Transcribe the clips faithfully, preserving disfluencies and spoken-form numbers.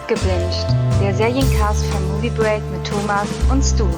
Abgebinged, der Seriencast von Movie Break mit Thomas und Stu.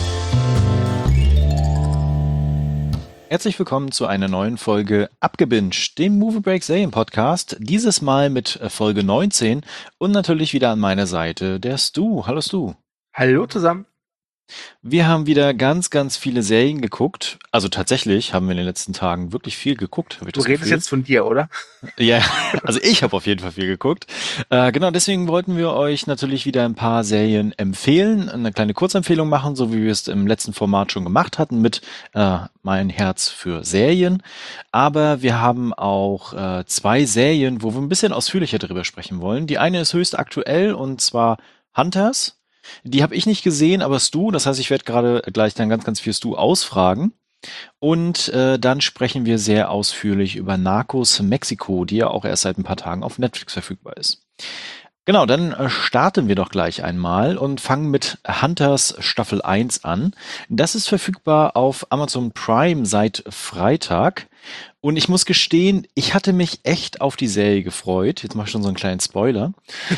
Herzlich willkommen zu einer neuen Folge Abgebinged, dem Movie Break Serien-Podcast. Dieses Mal mit Folge neunzehn und natürlich wieder an meiner Seite der Stu. Hallo Stu. Hallo zusammen. Wir haben wieder ganz, ganz viele Serien geguckt. Also tatsächlich haben wir in den letzten Tagen wirklich viel geguckt. Hab ich Du das redest Gefühl. jetzt von dir, oder? Ja, also ich habe auf jeden Fall viel geguckt. Äh, genau, deswegen wollten wir euch natürlich wieder ein paar Serien empfehlen, eine kleine Kurzempfehlung machen, so wie wir es im letzten Format schon gemacht hatten mit äh, Mein Herz für Serien. Aber wir haben auch äh, zwei Serien, wo wir ein bisschen ausführlicher darüber sprechen wollen. Die eine ist höchst aktuell und zwar Hunters. Die habe ich nicht gesehen, aber Stu, das heißt, ich werde gerade gleich dann ganz, ganz viel Stu ausfragen. Und äh, dann sprechen wir sehr ausführlich über Narcos Mexiko, die ja auch erst seit ein paar Tagen auf Netflix verfügbar ist. Genau, dann äh, starten wir doch gleich einmal und fangen mit Hunters Staffel eins an. Das ist verfügbar auf Amazon Prime seit Freitag. Und ich muss gestehen, ich hatte mich echt auf die Serie gefreut. Jetzt mache ich schon so einen kleinen Spoiler.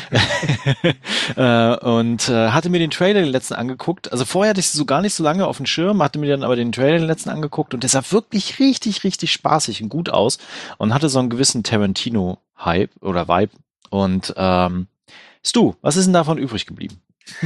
äh, und äh, hatte mir den Trailer den letzten angeguckt. Also vorher hatte ich sie so gar nicht so lange auf dem Schirm, hatte mir dann aber den Trailer den letzten angeguckt und der sah wirklich richtig, richtig spaßig und gut aus und hatte so einen gewissen Tarantino-Hype oder Vibe. Und ähm, Stu, was ist denn davon übrig geblieben?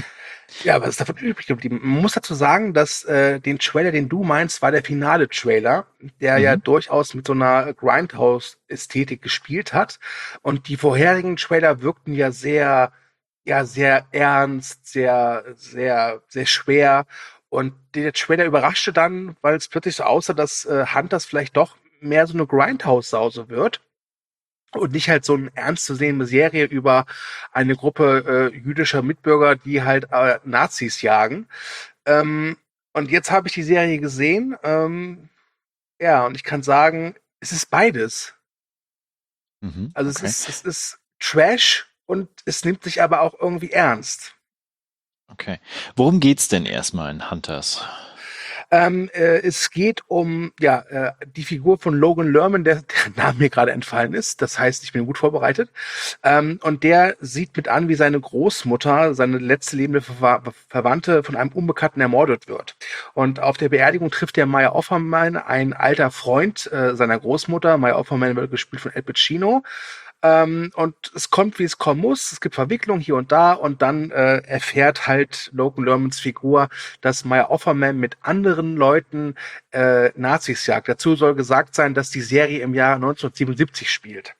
Ja, was ist davon übrig geblieben? Man muss dazu sagen, dass äh, den Trailer, den du meinst, war der finale Trailer, der Mhm. ja durchaus mit so einer Grindhouse-Ästhetik gespielt hat. Und die vorherigen Trailer wirkten ja sehr, ja, sehr ernst, sehr, sehr, sehr schwer. Und der Trailer überraschte dann, weil es plötzlich so aussah, dass äh, Hunters vielleicht doch mehr so eine Grindhouse-Sause wird. Und nicht halt so eine ernst zu sehende Serie über eine Gruppe äh, jüdischer Mitbürger, die halt äh, Nazis jagen. Ähm, und jetzt habe ich die Serie gesehen. Ähm, ja, und ich kann sagen, es ist beides. Mhm. Also es Okay. ist, es ist Trash und es nimmt sich aber auch irgendwie ernst. Okay. Worum geht's denn erstmal in Hunters? Ähm, äh, es geht um ja äh, die Figur von Logan Lerman, der, der Name mir gerade entfallen ist. Das heißt, ich bin gut vorbereitet. Ähm, und der sieht mit an, wie seine Großmutter, seine letzte lebende Ver Verwandte, von einem Unbekannten ermordet wird. Und auf der Beerdigung trifft er Maya Offerman, ein alter Freund äh, seiner Großmutter. Maya Offerman wird gespielt von Al Pacino. Ähm, und es kommt, wie es kommen muss. Es gibt Verwicklungen hier und da. Und dann äh, erfährt halt Logan Lermans Figur, dass Maya Offerman mit anderen Leuten äh, Nazis jagt. Dazu soll gesagt sein, dass die Serie im Jahr neunzehnhundertsiebenundsiebzig spielt.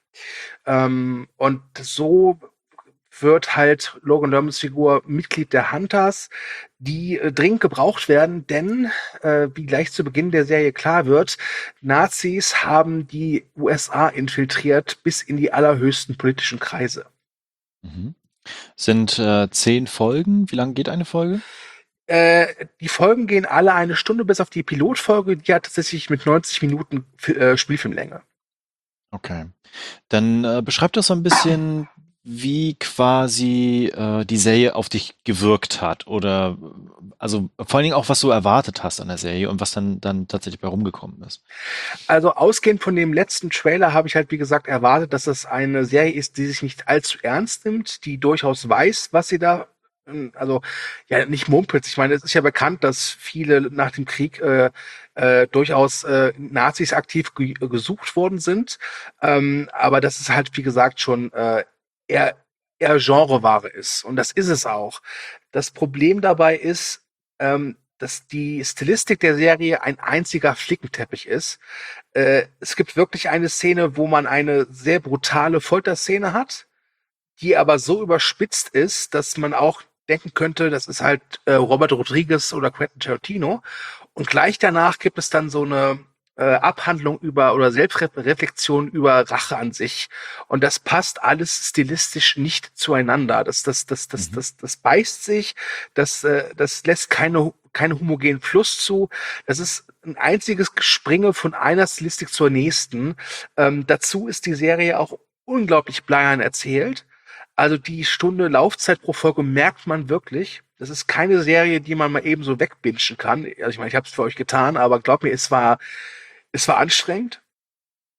Ähm, und so wird halt Logan Lermans Figur Mitglied der Hunters, die äh, dringend gebraucht werden, denn, äh, wie gleich zu Beginn der Serie klar wird, Nazis haben die U S A infiltriert bis in die allerhöchsten politischen Kreise. Mhm. Sind äh, zehn Folgen. Wie lange geht eine Folge? Äh, die Folgen gehen alle eine Stunde, bis auf die Pilotfolge, die hat tatsächlich mit neunzig Minuten äh, Spielfilmlänge. Okay. Dann äh, beschreib doch so ein bisschen, wie quasi äh, die Serie auf dich gewirkt hat oder also vor allen Dingen auch, was du erwartet hast an der Serie und was dann dann tatsächlich bei rumgekommen ist. Also ausgehend von dem letzten Trailer habe ich halt, wie gesagt, erwartet, dass das eine Serie ist, die sich nicht allzu ernst nimmt, die durchaus weiß, was sie da, ähm, also ja, nicht mumpelt. Ich meine, es ist ja bekannt, dass viele nach dem Krieg äh, äh, durchaus äh, Nazis aktiv ge gesucht worden sind. Ähm, aber dass es halt, wie gesagt, schon äh, eher, eher Genreware ist. Und das ist es auch. Das Problem dabei ist, ähm, dass die Stilistik der Serie ein einziger Flickenteppich ist. Äh, es gibt wirklich eine Szene, wo man eine sehr brutale Folterszene hat, die aber so überspitzt ist, dass man auch denken könnte, das ist halt äh, Robert Rodriguez oder Quentin Tarantino. Und gleich danach gibt es dann so eine äh, Abhandlung über oder Selbstreflexion über Rache an sich. Und das passt alles stilistisch nicht zueinander. Das, das, das, das, Mhm. das, das beißt sich, das, äh, das lässt keine, keine homogenen Fluss zu. Das ist ein einziges Gespringe von einer Stilistik zur nächsten. Ähm, dazu ist die Serie auch unglaublich bleiern erzählt. Also die Stunde Laufzeit pro Folge merkt man wirklich. Das ist keine Serie, die man mal eben so wegbingen kann. Also ich meine, ich habe es für euch getan, aber glaubt mir, es war, es war anstrengend.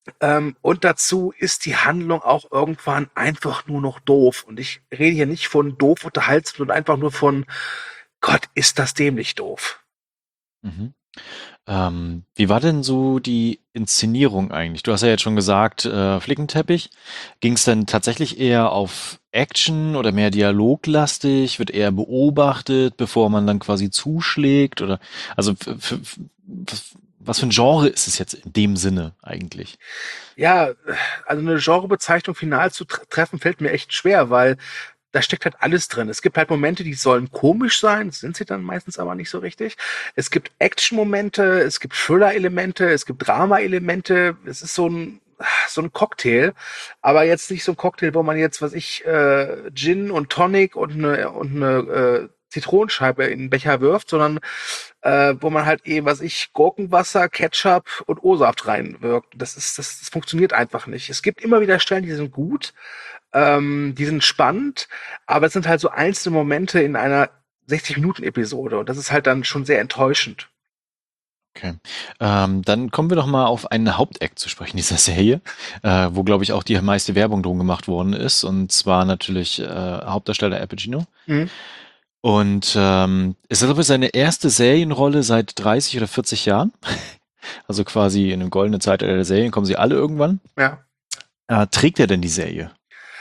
Ähm, und dazu ist die Handlung auch irgendwann einfach nur noch doof. Und ich rede hier nicht von doof unterhaltsam, sondern einfach nur von Gott, ist das dämlich doof. Mhm. Ähm, wie war denn so die Inszenierung eigentlich? Du hast ja jetzt schon gesagt, äh, Flickenteppich. Ging es denn tatsächlich eher auf Action oder mehr dialoglastig? Wird eher beobachtet, bevor man dann quasi zuschlägt? Oder also f- f- f- was, was für ein Genre ist es jetzt in dem Sinne eigentlich? Ja, also eine Genrebezeichnung final zu tre treffen, fällt mir echt schwer, weil da steckt halt alles drin. Es gibt halt Momente, die sollen komisch sein, sind sie dann meistens aber nicht so richtig. Es gibt Action-Momente, es gibt Thriller-Elemente, es gibt Drama-Elemente. Es ist so ein so ein Cocktail, aber jetzt nicht so ein Cocktail, wo man jetzt, was ich, äh, Gin und Tonic und eine und eine äh, Zitronenscheibe in den Becher wirft, sondern äh, wo man halt eben, was ich, Gurkenwasser, Ketchup und O-Saft reinwirkt. Das ist, das, das funktioniert einfach nicht. Es gibt immer wieder Stellen, die sind gut, ähm, die sind spannend, aber es sind halt so einzelne Momente in einer sechzig-Minuten-Episode und das ist halt dann schon sehr enttäuschend. Okay. Ähm, dann kommen wir doch mal auf einen Hauptakt zu sprechen dieser Serie, äh, wo, glaube ich, auch die meiste Werbung drum gemacht worden ist. Und zwar natürlich äh, Hauptdarsteller Al Pacino. Mhm. Und ähm, ist, glaube ich, seine erste Serienrolle seit dreißig oder vierzig Jahren. Also quasi in einem goldenen Zeitalter der Serien kommen sie alle irgendwann. Ja. Äh, trägt er denn die Serie?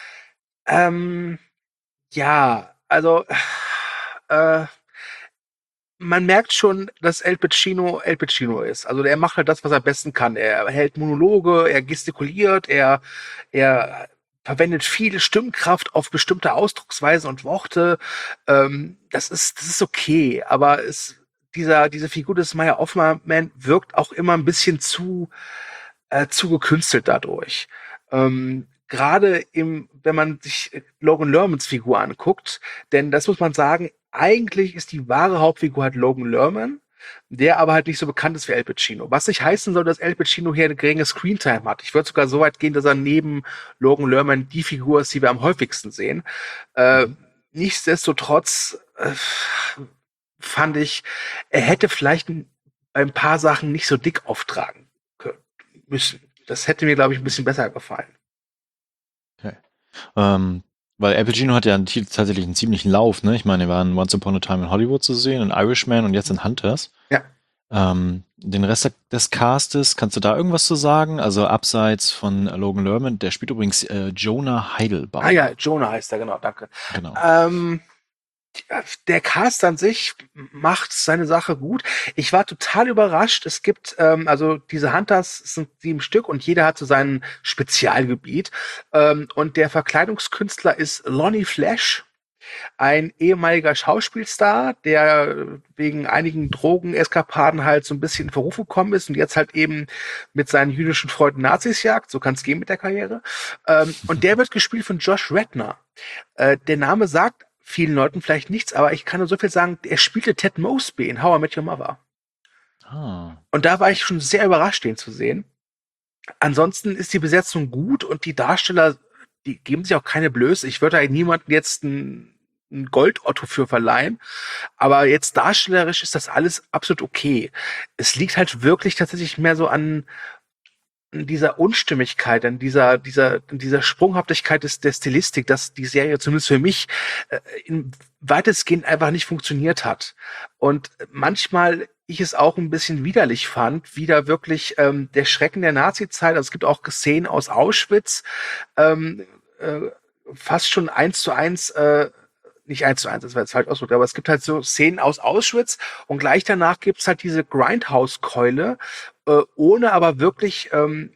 Ähm, ja, also äh, man merkt schon, dass El Pacino El Pacino ist. Also er macht halt das, was er am besten kann. Er hält Monologe, er gestikuliert, er, er verwendet viel Stimmkraft auf bestimmte Ausdrucksweisen und Worte. Ähm, das ist, das ist okay, aber es, dieser, diese Figur des Meier Hoffmann wirkt auch immer ein bisschen zu, äh, zu gekünstelt dadurch. Ähm, Gerade im, wenn man sich Logan Lermans Figur anguckt, denn das muss man sagen, eigentlich ist die wahre Hauptfigur halt Logan Lerman, der aber halt nicht so bekannt ist wie Al Pacino. Was nicht heißen soll, dass Al Pacino hier eine geringe Screentime hat. Ich würde sogar so weit gehen, dass er neben Logan Lerman die Figur ist, die wir am häufigsten sehen. Äh, Mhm. nichtsdestotrotz äh, fand ich, er hätte vielleicht ein, ein paar Sachen nicht so dick auftragen können, müssen. Das hätte mir, glaube ich, ein bisschen besser gefallen. Okay. Ähm, weil Al Pacino hat ja einen, tatsächlich einen ziemlichen Lauf, ne? Ich meine, er war in Once Upon a Time in Hollywood zu sehen, in Irishman und jetzt in Hunters. Ja. Ähm, den Rest des Castes, kannst du da irgendwas zu sagen? Also abseits von Logan Lerman, der spielt übrigens äh, Jonah Ah ja, Heidelbaum. Jonah heißt er, genau, danke. Genau. Ähm, der Cast an sich macht seine Sache gut. Ich war total überrascht. Es gibt, ähm, also diese Hunters sind sieben Stück und jeder hat so sein Spezialgebiet. Ähm, und der Verkleidungskünstler ist Lonnie Flash, ein ehemaliger Schauspielstar, der wegen einigen Drogeneskapaden halt so ein bisschen in Verruf gekommen ist und jetzt halt eben mit seinen jüdischen Freunden Nazis jagt. So kann es gehen mit der Karriere. Ähm, und der wird gespielt von Josh Radnor. Äh, der Name sagt vielen Leuten vielleicht nichts, aber ich kann nur so viel sagen, er spielte Ted Mosby in How I Met Your Mother. Ah. Und da war ich schon sehr überrascht, den zu sehen. Ansonsten ist die Besetzung gut und die Darsteller, die geben sich auch keine Blöße. Ich würde da niemanden jetzt ein, ein Gold-Otto für verleihen, aber jetzt darstellerisch ist das alles absolut okay. Es liegt halt wirklich tatsächlich mehr so an an dieser Unstimmigkeit, an dieser, dieser, an dieser Sprunghaftigkeit des, der Stilistik, dass die Serie zumindest für mich äh, in weitestgehend einfach nicht funktioniert hat. Und manchmal ich es auch ein bisschen widerlich fand, wie da wirklich ähm, der Schrecken der Nazi-Zeit, also es gibt auch Szenen aus Auschwitz, ähm, äh, fast schon eins zu eins, äh, nicht eins zu eins, das war jetzt falsch ausgedrückt, aber es gibt halt so Szenen aus Auschwitz und gleich danach gibt's halt diese Grindhouse-Keule, äh, ohne aber wirklich ähm,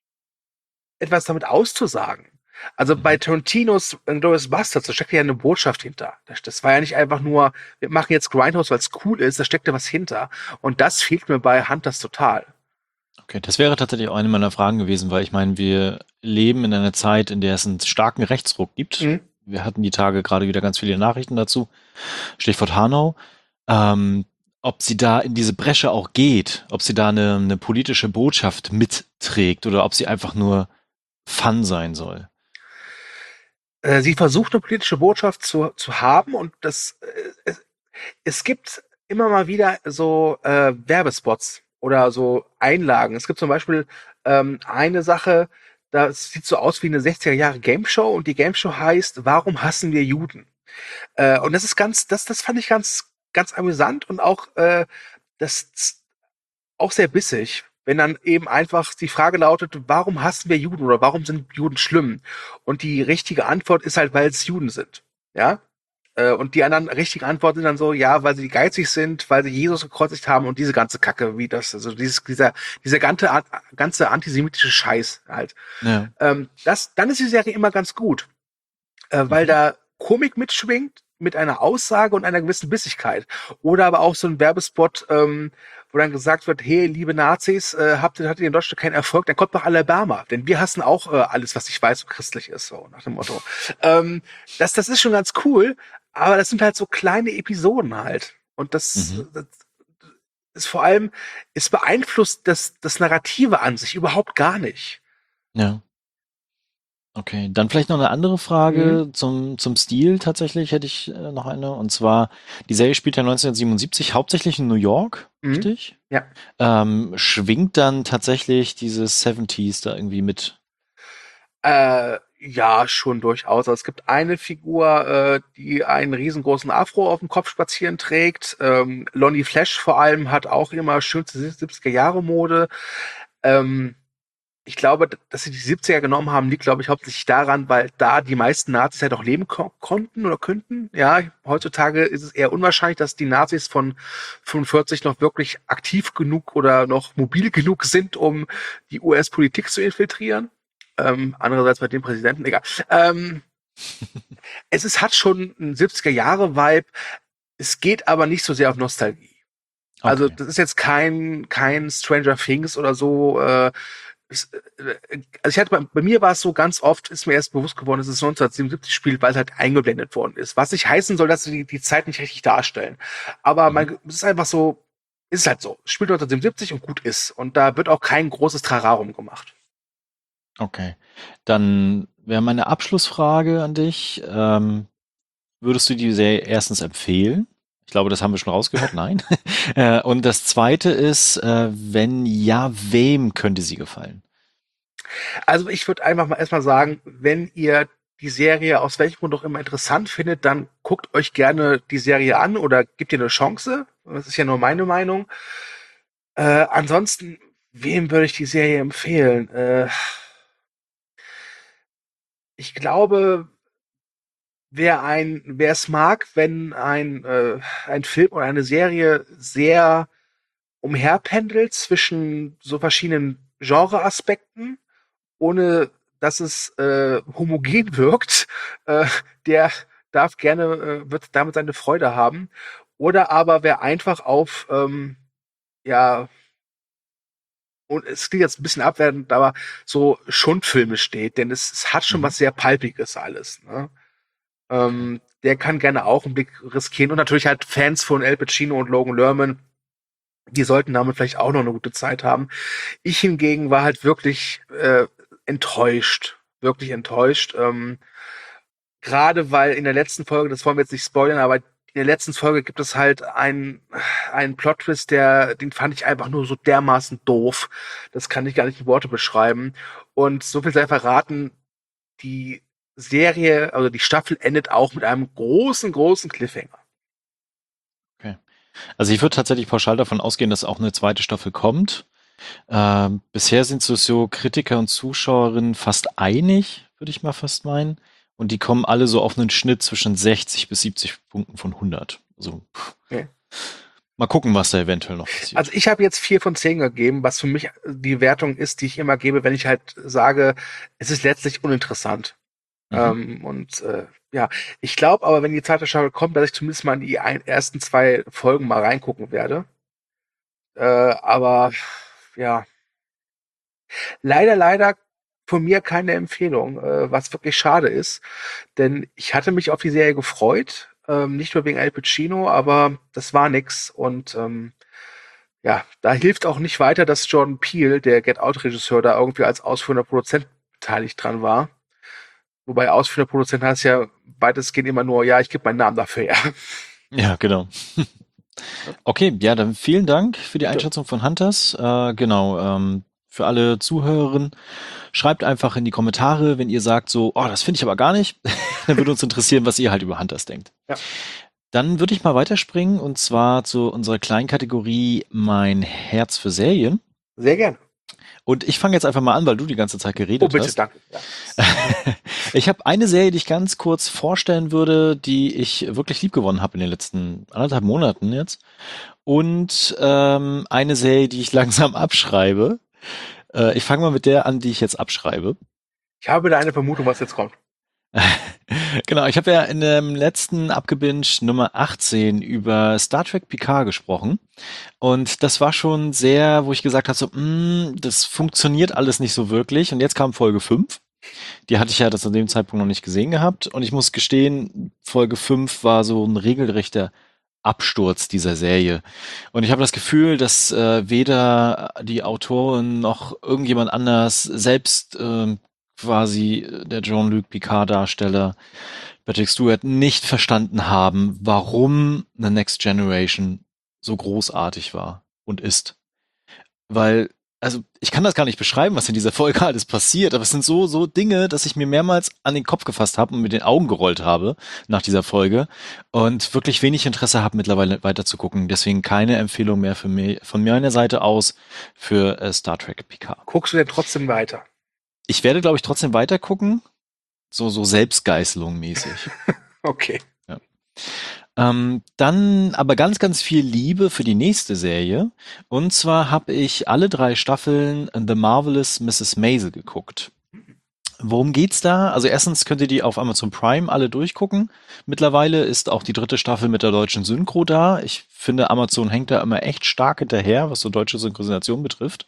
etwas damit auszusagen. Also bei Mhm. Tarantinos Inglourious Basterds, da steckt ja eine Botschaft hinter. Das, das war ja nicht einfach nur, wir machen jetzt Grindhouse, weil es cool ist, da steckt ja was hinter. Und das fehlt mir bei Hunters total. Okay, das wäre tatsächlich auch eine meiner Fragen gewesen, weil ich meine, wir leben in einer Zeit, in der es einen starken Rechtsruck gibt. Mhm. Wir hatten die Tage gerade wieder ganz viele Nachrichten dazu. Stichwort Hanau. Ähm, ob sie da in diese Bresche auch geht, ob sie da eine, eine politische Botschaft mitträgt oder ob sie einfach nur Fun sein soll. Äh, sie versucht eine politische Botschaft zu, zu haben und das, äh, es, es gibt immer mal wieder so äh, Werbespots oder so Einlagen. Es gibt zum Beispiel ähm, eine Sache, das sieht so aus wie eine sechziger Jahre Gameshow und die Gameshow heißt Warum hassen wir Juden? Äh, und das ist ganz, das, das fand ich ganz, ganz amüsant und auch äh, das auch sehr bissig, wenn dann eben einfach die Frage lautet, warum hassen wir Juden oder warum sind Juden schlimm? Und die richtige Antwort ist halt, weil es Juden sind. Ja? Äh, Und die anderen richtigen Antworten sind dann so, ja, weil sie geizig sind, weil sie Jesus gekreuzigt haben und diese ganze Kacke, wie das, also dieses, dieser, dieser ganze, ganze antisemitische Scheiß halt. Ja. Ähm, das, dann ist die Serie immer ganz gut, äh, weil Mhm. da Komik mitschwingt, mit einer Aussage und einer gewissen Bissigkeit. Oder aber auch so ein Werbespot, ähm, wo dann gesagt wird, hey, liebe Nazis, äh, habt ihr, hattet ihr in Deutschland keinen Erfolg, dann kommt nach Alabama. Denn wir hassen auch äh, alles, was ich weiß und christlich ist, so nach dem Motto. ähm, das, das ist schon ganz cool, aber das sind halt so kleine Episoden halt. Und das, Mhm. das ist vor allem, es beeinflusst das, das Narrative an sich überhaupt gar nicht. Ja. Okay, dann vielleicht noch eine andere Mhm. Frage zum, zum Stil tatsächlich hätte ich äh, noch eine. Und zwar, die Serie spielt ja neunzehnhundertsiebenundsiebzig hauptsächlich in New York, Mhm. richtig? Ja. Ähm, schwingt dann tatsächlich dieses siebziger da irgendwie mit? Äh, ja, schon durchaus. Also es gibt eine Figur, äh, die einen riesengroßen Afro auf dem Kopf spazieren trägt. Ähm, Lonnie Flash vor allem hat auch immer schönste siebziger-Jahre-Mode. Ähm, ich glaube, d- dass sie die siebziger genommen haben, liegt, glaube ich, hauptsächlich daran, weil da die meisten Nazis halt auch leben ko konnten oder könnten. Ja, heutzutage ist es eher unwahrscheinlich, dass die Nazis von fünfundvierzig noch wirklich aktiv genug oder noch mobil genug sind, um die U S-Politik zu infiltrieren. Ähm, andererseits bei dem Präsidenten, egal. Ähm, es ist, hat schon einen siebziger-Jahre-Vibe. Es geht aber nicht so sehr auf Nostalgie. Also Okay. das ist jetzt kein, kein Stranger Things oder so. Äh, es, äh, also ich hatte bei, bei mir war es so, ganz oft ist mir erst bewusst geworden, dass es neunzehnhundertsiebenundsiebzig spielt, weil es halt eingeblendet worden ist. Was nicht heißen soll, dass sie die, die Zeit nicht richtig darstellen. Aber Mhm. man, es ist einfach so, ist halt so. Es spielt neunzehnhundertsiebenundsiebzig und gut ist. Und da wird auch kein großes Trararum gemacht. Okay. Dann wäre meine Abschlussfrage an dich. Ähm, würdest du die Serie erstens empfehlen? Ich glaube, das haben wir schon rausgehört. Nein. Äh, Und das zweite ist, äh, wenn ja, wem könnte sie gefallen? Also ich würde einfach mal erstmal sagen, wenn ihr die Serie aus welchem Grund auch immer interessant findet, dann guckt euch gerne die Serie an oder gebt ihr eine Chance. Das ist ja nur meine Meinung. Äh, ansonsten, wem würde ich die Serie empfehlen? Äh, ich glaube, wer ein, wer es mag, wenn ein, äh, ein Film oder eine Serie sehr umherpendelt zwischen so verschiedenen Genreaspekten, ohne dass es äh, homogen wirkt, äh, der darf gerne, äh, wird damit seine Freude haben. Oder aber wer einfach auf, ähm, ja, und es klingt jetzt ein bisschen abwertend, aber so Schundfilme steht, denn es, es hat schon Mhm. was sehr Palpiges alles. Ne? Okay. Ähm, der kann gerne auch einen Blick riskieren. Und natürlich halt Fans von Al Pacino und Logan Lerman, die sollten damit vielleicht auch noch eine gute Zeit haben. Ich hingegen war halt wirklich äh, enttäuscht. Wirklich enttäuscht. Ähm, Gerade weil in der letzten Folge, das wollen wir jetzt nicht spoilern, aber in der letzten Folge gibt es halt einen, einen Plot-Twist, der, den fand ich einfach nur so dermaßen doof. Das kann ich gar nicht in Worte beschreiben. Und so viel sei verraten, die Serie, also die Staffel endet auch mit einem großen, großen Cliffhanger. Okay. Also ich würde tatsächlich pauschal davon ausgehen, dass auch eine zweite Staffel kommt. Ähm, bisher sind so, so Kritiker und Zuschauerinnen fast einig, würde ich mal fast meinen. Und die kommen alle so auf einen Schnitt zwischen sechzig bis siebzig Punkten von hundert. Also pff, Okay. mal gucken, was da eventuell noch Also passiert. ich habe jetzt vier von zehn gegeben, was für mich die Wertung ist, die ich immer gebe, wenn ich halt sage, es ist letztlich uninteressant. Mhm. Ähm, und äh, ja, ich glaube aber, wenn die zweite Staffel kommt, dass ich zumindest mal in die ein, ersten zwei Folgen mal reingucken werde. Äh, aber ja, leider, leider von mir keine Empfehlung, äh, was wirklich schade ist. Denn ich hatte mich auf die Serie gefreut, ähm, nicht nur wegen Al Pacino, aber das war nix. Und ähm, ja, da hilft auch nicht weiter, dass Jordan Peele, der Get Out-Regisseur, da irgendwie als ausführender Produzent beteiligt dran war. Wobei ausführender Produzent heißt ja weitestgehend immer nur, ja, ich gebe meinen Namen dafür, ja. Ja, genau. Okay, ja, dann vielen Dank für die Bitte. Einschätzung von Hunters. Äh, genau, ähm, für alle Zuhörerinnen, schreibt einfach in die Kommentare, wenn ihr sagt so, oh, das finde ich aber gar nicht. Dann würde uns interessieren, was ihr halt über Hunters denkt. Ja. Dann würde ich mal weiterspringen und zwar zu unserer kleinen Kategorie Mein Herz für Serien. Sehr gerne. Und ich fange jetzt einfach mal an, weil du die ganze Zeit geredet Oh, bitte, hast. danke. Ja. Ich habe eine Serie, die ich ganz kurz vorstellen würde, die ich wirklich liebgewonnen habe in den letzten anderthalb Monaten jetzt. Und ähm, eine Serie, die ich langsam abschreibe. Äh, ich fange mal mit der an, die ich jetzt abschreibe. Ich habe da eine Vermutung, was jetzt kommt. Genau, ich habe ja in dem letzten Abgebinge Nummer achtzehn über Star Trek Picard gesprochen. Und das war schon sehr, wo ich gesagt habe, so, mh, das funktioniert alles nicht so wirklich. Und jetzt kam Folge fünf. Die hatte ich ja das zu dem Zeitpunkt noch nicht gesehen gehabt. Und ich muss gestehen, Folge fünf war so ein regelrechter Absturz dieser Serie. Und ich habe das Gefühl, dass äh, weder die Autorin noch irgendjemand anders, selbst äh, quasi der Jean-Luc Picard-Darsteller Patrick Stewart, nicht verstanden haben, warum The Next Generation so großartig war und ist. Weil, also ich kann das gar nicht beschreiben, was in dieser Folge alles passiert, aber es sind so, so Dinge, dass ich mir mehrmals an den Kopf gefasst habe und mit den Augen gerollt habe nach dieser Folge und wirklich wenig Interesse habe, mittlerweile weiter zu gucken. Deswegen keine Empfehlung mehr für mich, von meiner Seite aus für äh, Star Trek Picard. Guckst du denn trotzdem weiter? Ich werde, glaube ich, trotzdem weiter gucken, so, so Selbstgeißelung mäßig. Okay. Ja. Ähm, dann aber ganz, ganz viel Liebe für die nächste Serie. Und zwar habe ich alle drei Staffeln The Marvelous Misses Maisel geguckt. Worum geht's da? Also erstens könnt ihr die auf Amazon Prime alle durchgucken. Mittlerweile ist auch die dritte Staffel mit der deutschen Synchro da. Ich finde, Amazon hängt da immer echt stark hinterher, was so deutsche Synchronisation betrifft.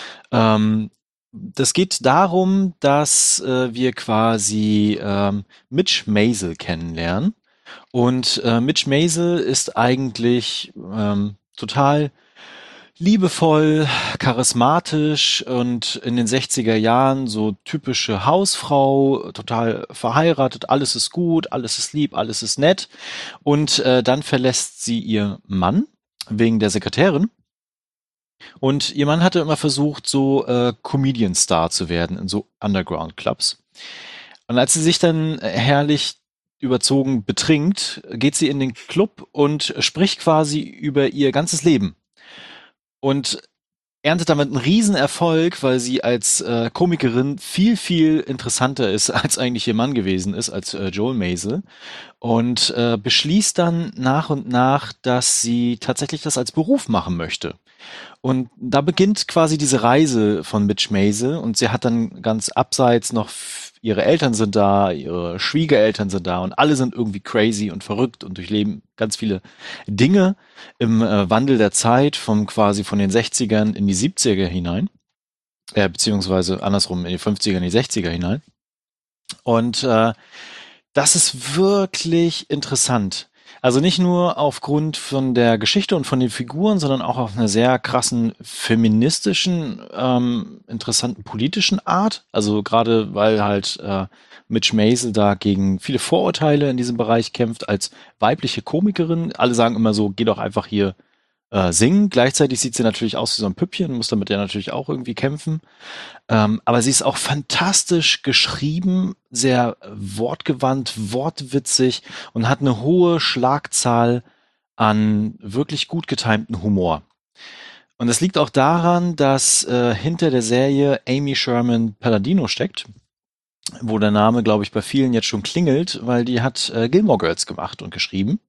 Ähm, das geht darum, dass äh, wir quasi ähm, Mitch Maisel kennenlernen. Und äh, Mitch Maisel ist eigentlich ähm, total liebevoll, charismatisch und in den sechziger Jahren so typische Hausfrau, total verheiratet, alles ist gut, alles ist lieb, alles ist nett. Und äh, dann verlässt sie ihr Mann wegen der Sekretärin. Und ihr Mann hatte immer versucht, so äh, Comedian-Star zu werden in so Underground-Clubs. Und als sie sich dann herrlich überzogen betrinkt, geht sie in den Club und spricht quasi über ihr ganzes Leben. Und erntet damit einen Riesenerfolg, weil sie als äh, Komikerin viel, viel interessanter ist, als eigentlich ihr Mann gewesen ist, als äh, Joel Maisel. Und äh, beschließt dann nach und nach, dass sie tatsächlich das als Beruf machen möchte. Und da beginnt quasi diese Reise von Mitch Maisel und sie hat dann ganz abseits noch, ihre Eltern sind da, ihre Schwiegereltern sind da und alle sind irgendwie crazy und verrückt und durchleben ganz viele Dinge im äh, Wandel der Zeit, von quasi von den sechzigern in die siebziger hinein, äh, beziehungsweise andersrum in die fünfziger in die sechziger hinein. Und äh, das ist wirklich interessant. Also nicht nur aufgrund von der Geschichte und von den Figuren, sondern auch auf einer sehr krassen feministischen, ähm, interessanten politischen Art. Also gerade weil halt äh, Mitch Maisel da gegen viele Vorurteile in diesem Bereich kämpft als weibliche Komikerin. Alle sagen immer so, geh doch einfach hier äh, singen. Gleichzeitig sieht sie natürlich aus wie so ein Püppchen, muss damit ja natürlich auch irgendwie kämpfen. Ähm, aber sie ist auch fantastisch geschrieben, sehr wortgewandt, wortwitzig und hat eine hohe Schlagzahl an wirklich gut getimten Humor. Und das liegt auch daran, dass äh, hinter der Serie Amy Sherman Palladino steckt, wo der Name, glaube ich, bei vielen jetzt schon klingelt, weil die hat äh, Gilmore Girls gemacht und geschrieben.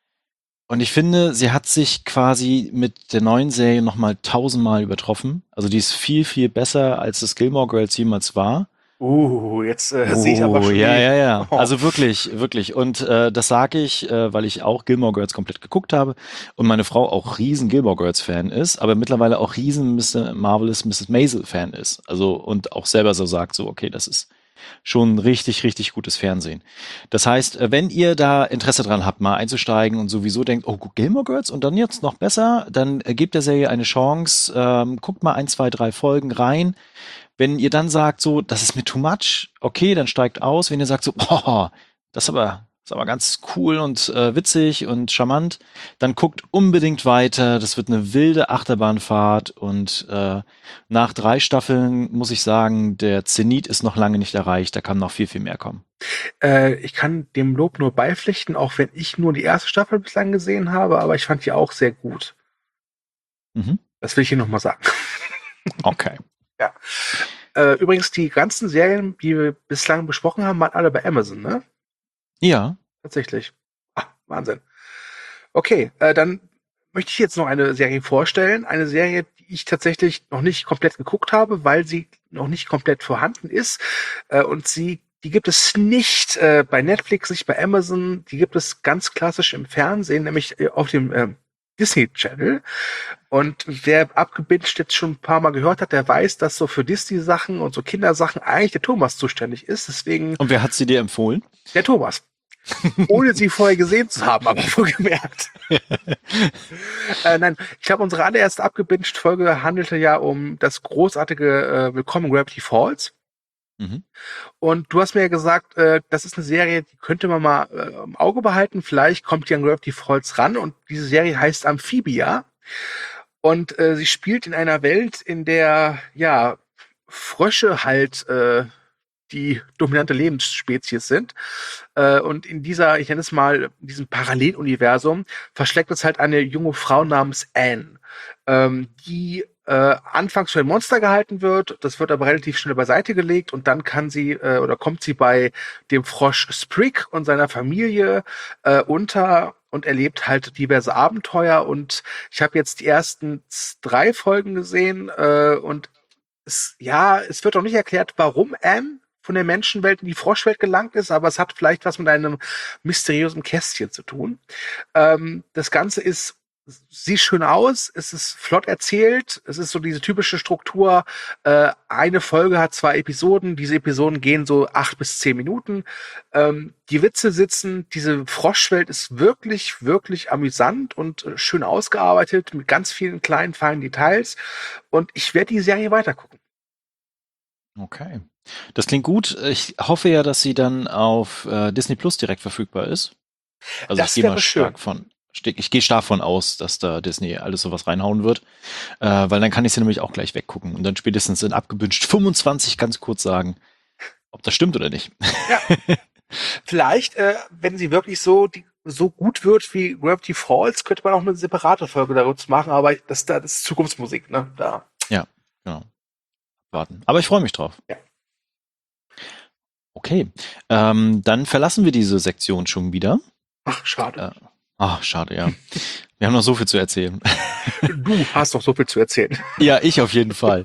Und ich finde, sie hat sich quasi mit der neuen Serie nochmal tausendmal übertroffen. Also die ist viel, viel besser, als das Gilmore Girls jemals war. Uh, jetzt äh, sehe ich aber Oh, schon ja, die- ja, ja. Oh. Also wirklich, wirklich. Und äh, das sage ich, äh, weil ich auch Gilmore Girls komplett geguckt habe und meine Frau auch riesen Gilmore Girls Fan ist, aber mittlerweile auch riesen Mister Marvelous Misses Maisel Fan ist. Also und auch selber so sagt, so okay, das ist schon richtig, richtig gutes Fernsehen. Das heißt, äh, wenn ihr da Interesse dran habt, mal einzusteigen und sowieso denkt, oh, guck, Gilmore Girls und dann jetzt noch besser, dann äh, gebt der Serie eine Chance, ähm, guckt mal ein, zwei, drei Folgen rein. Wenn ihr dann sagt, so, das ist mir too much, okay, dann steigt aus. Wenn ihr sagt, so, boah, das ist aber, ist aber ganz cool und äh, witzig und charmant, dann guckt unbedingt weiter. Das wird eine wilde Achterbahnfahrt und äh, nach drei Staffeln muss ich sagen, der Zenit ist noch lange nicht erreicht. Da kann noch viel, viel mehr kommen. Äh, ich kann dem Lob nur beipflichten, auch wenn ich nur die erste Staffel bislang gesehen habe, aber ich fand die auch sehr gut. Mhm. Das will ich hier nochmal sagen. Okay. Ja. Äh, übrigens, die ganzen Serien, die wir bislang besprochen haben, waren alle bei Amazon, ne? Ja. Tatsächlich. Ah, Wahnsinn. Okay, äh, dann möchte ich jetzt noch eine Serie vorstellen. Eine Serie, die ich tatsächlich noch nicht komplett geguckt habe, weil sie noch nicht komplett vorhanden ist. Äh, und sie, die gibt es nicht äh, bei Netflix, nicht bei Amazon. Die gibt es ganz klassisch im Fernsehen, nämlich äh, auf dem äh, Disney Channel. Und wer abgebinged jetzt schon ein paar Mal gehört hat, der weiß, dass so für Disney-Sachen und so Kindersachen eigentlich der Thomas zuständig ist. Deswegen Und wer hat sie dir empfohlen? der Thomas. Ohne sie vorher gesehen zu haben, aber vorgemerkt. äh, nein, ich glaube, unsere allererste abgebinged Folge handelte ja um das großartige äh, Willkommen in Gravity Falls. Mhm. Und du hast mir ja gesagt, äh, das ist eine Serie, die könnte man mal äh, im Auge behalten. Vielleicht kommt die an Gravity Falls ran. Und diese Serie heißt Amphibia. Und äh, sie spielt in einer Welt, in der, ja, Frösche halt äh, die dominante Lebensspezies sind. Äh, und in dieser, ich nenne es mal, in diesem Paralleluniversum verschlägt es halt eine junge Frau namens Anne, ähm, die äh, anfangs für ein Monster gehalten wird. Das wird aber relativ schnell beiseite gelegt und dann kann sie äh, oder kommt sie bei dem Frosch Sprig und seiner Familie äh, unter und erlebt halt diverse Abenteuer. Und ich habe jetzt die ersten drei Folgen gesehen äh, und es, ja, es wird auch nicht erklärt, warum Anne von der Menschenwelt in die Froschwelt gelangt ist, aber es hat vielleicht was mit einem mysteriösen Kästchen zu tun. Ähm, das Ganze ist, sieht schön aus, es ist flott erzählt, es ist so diese typische Struktur, äh, eine Folge hat zwei Episoden, diese Episoden gehen so acht bis zehn Minuten. Ähm, die Witze sitzen, diese Froschwelt ist wirklich, wirklich amüsant und äh, schön ausgearbeitet, mit ganz vielen kleinen, feinen Details und ich werde die Serie weitergucken. Okay. Das klingt gut. Ich hoffe ja, dass sie dann auf äh, Disney Plus direkt verfügbar ist. Also Das ich gehe wäre mal schön. stark von, ich gehe stark von aus, dass da Disney alles sowas reinhauen wird, äh, weil dann kann ich sie nämlich auch gleich weggucken und dann spätestens in abgebünscht fünfundzwanzig ganz kurz sagen, ob das stimmt oder nicht. Ja. Vielleicht, äh, wenn sie wirklich so die, so gut wird wie Gravity Falls, könnte man auch eine separate Folge darüber machen, aber das, das ist Zukunftsmusik, ne? Da. Ja, genau. Warten. Aber ich freue mich drauf. Ja. Okay, ähm, dann verlassen wir diese Sektion schon wieder. Ach, schade. Äh, ach, schade, ja. Wir haben noch so viel zu erzählen. Du hast doch so viel zu erzählen. Ja, ich auf jeden Fall.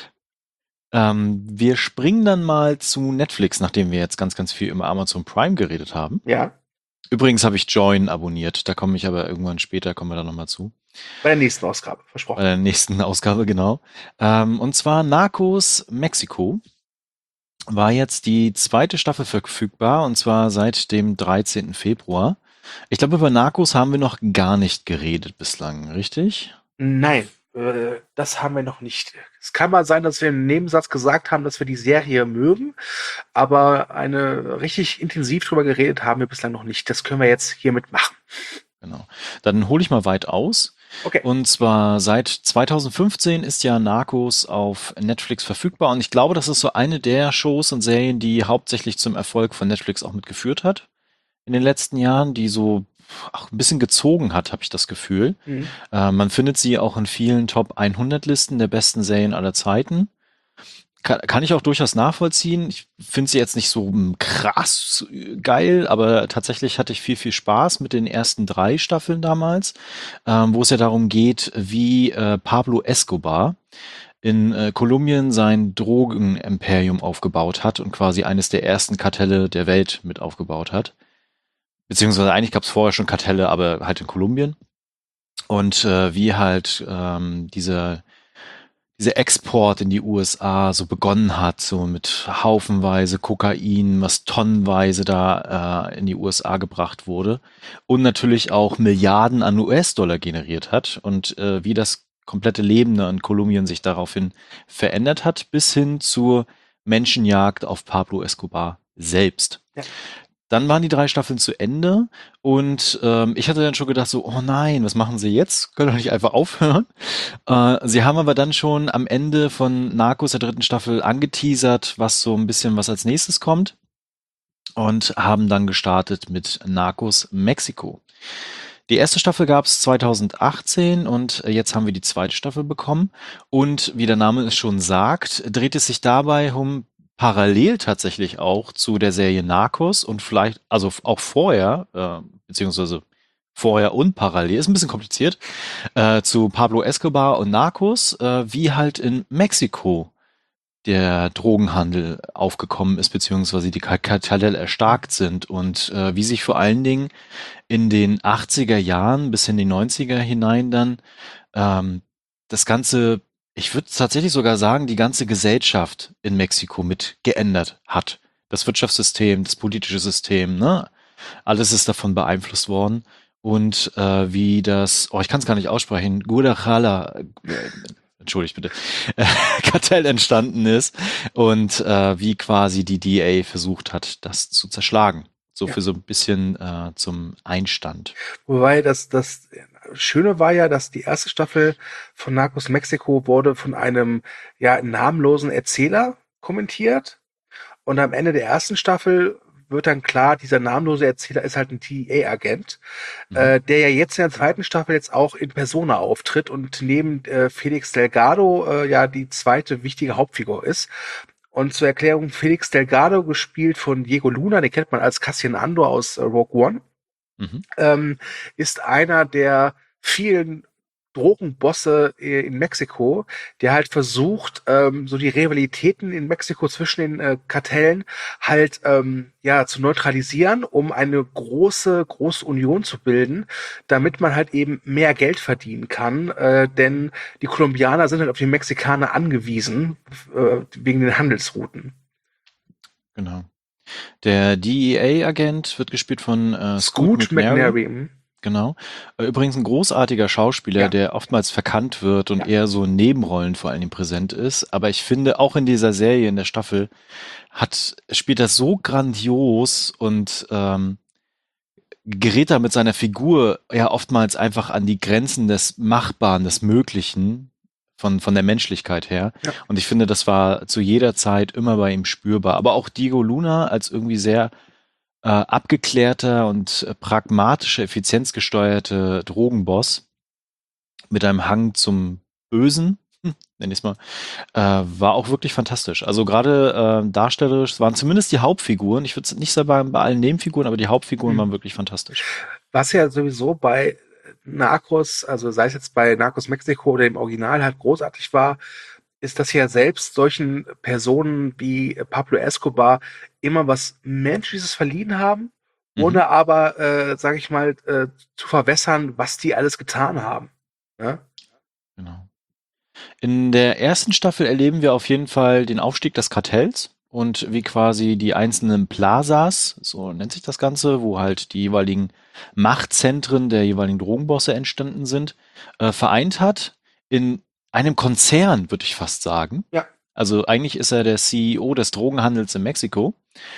ähm, wir springen dann mal zu Netflix, nachdem wir jetzt ganz, ganz viel über Amazon Prime geredet haben. Ja. Übrigens habe ich Join abonniert, da komme ich aber irgendwann später, kommen wir da nochmal zu. Bei der nächsten Ausgabe, Bei versprochen. der nächsten Ausgabe, genau. Ähm, und zwar Narcos Mexiko war jetzt die zweite Staffel verfügbar und zwar seit dem dreizehnten Februar. Ich glaube, über Narcos haben wir noch gar nicht geredet bislang, richtig? Nein, äh, das haben wir noch nicht. Es kann mal sein, dass wir im Nebensatz gesagt haben, dass wir die Serie mögen, aber eine richtig intensiv drüber geredet haben wir bislang noch nicht. Das können wir jetzt hiermit machen. Genau. Dann hole ich mal weit aus. Okay. Und zwar seit zweitausendfünfzehn ist ja Narcos auf Netflix verfügbar und ich glaube, das ist so eine der Shows und Serien, die hauptsächlich zum Erfolg von Netflix auch mitgeführt hat in den letzten Jahren, die so auch ein bisschen gezogen hat, habe ich das Gefühl. Mhm. Äh, man findet sie auch in vielen Top hundert Listen der besten Serien aller Zeiten. Kann, kann ich auch durchaus nachvollziehen. Ich finde sie jetzt nicht so krass geil, aber tatsächlich hatte ich viel, viel Spaß mit den ersten drei Staffeln damals, ähm, wo es ja darum geht, wie äh, Pablo Escobar in äh, Kolumbien sein Drogenimperium aufgebaut hat und quasi eines der ersten Kartelle der Welt mit aufgebaut hat. Beziehungsweise eigentlich gab es vorher schon Kartelle, aber halt in Kolumbien. Und äh, wie halt ähm, diese dieser Export in die U S A so begonnen hat, so mit haufenweise Kokain, was tonnenweise da äh, in die U S A gebracht wurde und natürlich auch Milliarden an U S-Dollar generiert hat und äh, wie das komplette Leben in Kolumbien sich daraufhin verändert hat, bis hin zur Menschenjagd auf Pablo Escobar selbst. Ja. dann waren die drei Staffeln zu Ende und ähm, ich hatte dann schon gedacht so, oh nein, was machen sie jetzt? Können doch nicht einfach aufhören. Äh, sie haben aber dann schon am Ende von Narcos der dritten Staffel angeteasert, was so ein bisschen was als nächstes kommt und haben dann gestartet mit Narcos Mexiko. Die erste Staffel gab es zwanzig achtzehn und jetzt haben wir die zweite Staffel bekommen. Und wie der Name es schon sagt, dreht es sich dabei um parallel tatsächlich auch zu der Serie Narcos und vielleicht, also auch vorher, äh, beziehungsweise vorher und parallel, ist ein bisschen kompliziert, äh, zu Pablo Escobar und Narcos, äh, wie halt in Mexiko der Drogenhandel aufgekommen ist, beziehungsweise die Kartelle erstarkt sind und äh, wie sich vor allen Dingen in den achtziger Jahren bis in die neunziger hinein dann ähm, das Ganze, ich würde tatsächlich sogar sagen, die ganze Gesellschaft in Mexiko mit geändert hat. Das Wirtschaftssystem, das politische System, ne? Alles ist davon beeinflusst worden. Und äh, wie das, oh, ich kann es gar nicht aussprechen, Guadalajara, äh, entschuldigt bitte, äh, Kartell entstanden ist und äh, wie quasi die D A versucht hat, das zu zerschlagen. So Ja. für so ein bisschen äh, zum Einstand. Wobei das, das Schöne war ja, dass die erste Staffel von Narcos Mexiko wurde von einem ja namenlosen Erzähler kommentiert. Und am Ende der ersten Staffel wird dann klar, dieser namenlose Erzähler ist halt ein D A Agent, Mhm. äh, der ja jetzt in der zweiten Staffel jetzt auch in Persona auftritt und neben äh, Felix Delgado äh, ja die zweite wichtige Hauptfigur ist. Und zur Erklärung, Felix Delgado, gespielt von Diego Luna, den kennt man als Cassian Andor aus äh, Rogue One, Mhm. ähm, ist einer der vielen Drogenbosse äh, in Mexiko, der halt versucht, ähm, so die Rivalitäten in Mexiko zwischen den äh, Kartellen halt ähm, ja zu neutralisieren, um eine große, große Union zu bilden, damit man halt eben mehr Geld verdienen kann, äh, denn die Kolumbianer sind halt auf die Mexikaner angewiesen, äh, wegen den Handelsrouten. Genau. Der D E A-Agent wird gespielt von äh, Scoot Scoot McNairy. McNairy. mhm. Genau. Äh, Übrigens ein großartiger Schauspieler, Ja. der oftmals verkannt wird und Ja. eher so in Nebenrollen vor allen Dingen präsent ist. Aber ich finde, auch in dieser Serie, in der Staffel, hat, spielt er so grandios und ähm, gerät da mit seiner Figur ja oftmals einfach an die Grenzen des Machbaren, des Möglichen von, von der Menschlichkeit her. Ja. Und ich finde, das war zu jeder Zeit immer bei ihm spürbar. Aber auch Diego Luna als irgendwie sehr äh, abgeklärter und äh, pragmatische, effizienzgesteuerte Drogenboss mit einem Hang zum Bösen, hm, nenn ich es mal, äh, war auch wirklich fantastisch. Also gerade äh, darstellerisch waren zumindest die Hauptfiguren, ich würde es nicht sagen bei allen Nebenfiguren, aber die Hauptfiguren Mhm. waren wirklich fantastisch. Was ja sowieso bei Narcos, also sei es jetzt bei Narcos Mexiko oder im Original halt großartig war, ist, dass ja selbst solchen Personen wie Pablo Escobar immer was Menschliches verliehen haben, Mhm. ohne aber, äh, sage ich mal, äh, zu verwässern, was die alles getan haben. Ja? Genau. In der ersten Staffel erleben wir auf jeden Fall den Aufstieg des Kartells und wie quasi die einzelnen Plazas, so nennt sich das Ganze, wo halt die jeweiligen Machtzentren der jeweiligen Drogenbosse entstanden sind, äh, vereint hat in einem Konzern, würde ich fast sagen. Ja. Also eigentlich ist er der C E O des Drogenhandels in Mexiko.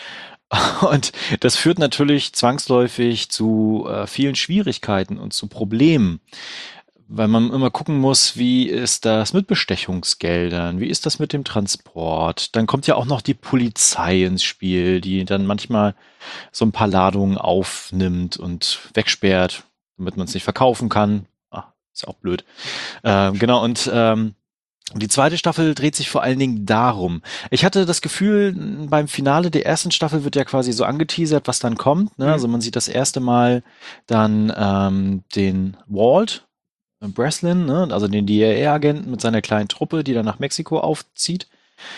Und das führt natürlich zwangsläufig zu äh, vielen Schwierigkeiten und zu Problemen, weil man immer gucken muss, wie ist das mit Bestechungsgeldern, wie ist das mit dem Transport. Dann kommt ja auch noch die Polizei ins Spiel, die dann manchmal so ein paar Ladungen aufnimmt und wegsperrt, damit man es nicht verkaufen kann. Ah, ist auch blöd. Ähm, genau, und ähm, die zweite Staffel dreht sich vor allen Dingen darum. Ich hatte das Gefühl, beim Finale der ersten Staffel wird ja quasi so angeteasert, was dann kommt. Ne? Mhm. Also man sieht das erste Mal dann ähm, den Walt Breslin, ne? Also den D E A-Agenten mit seiner kleinen Truppe, die dann nach Mexiko aufzieht.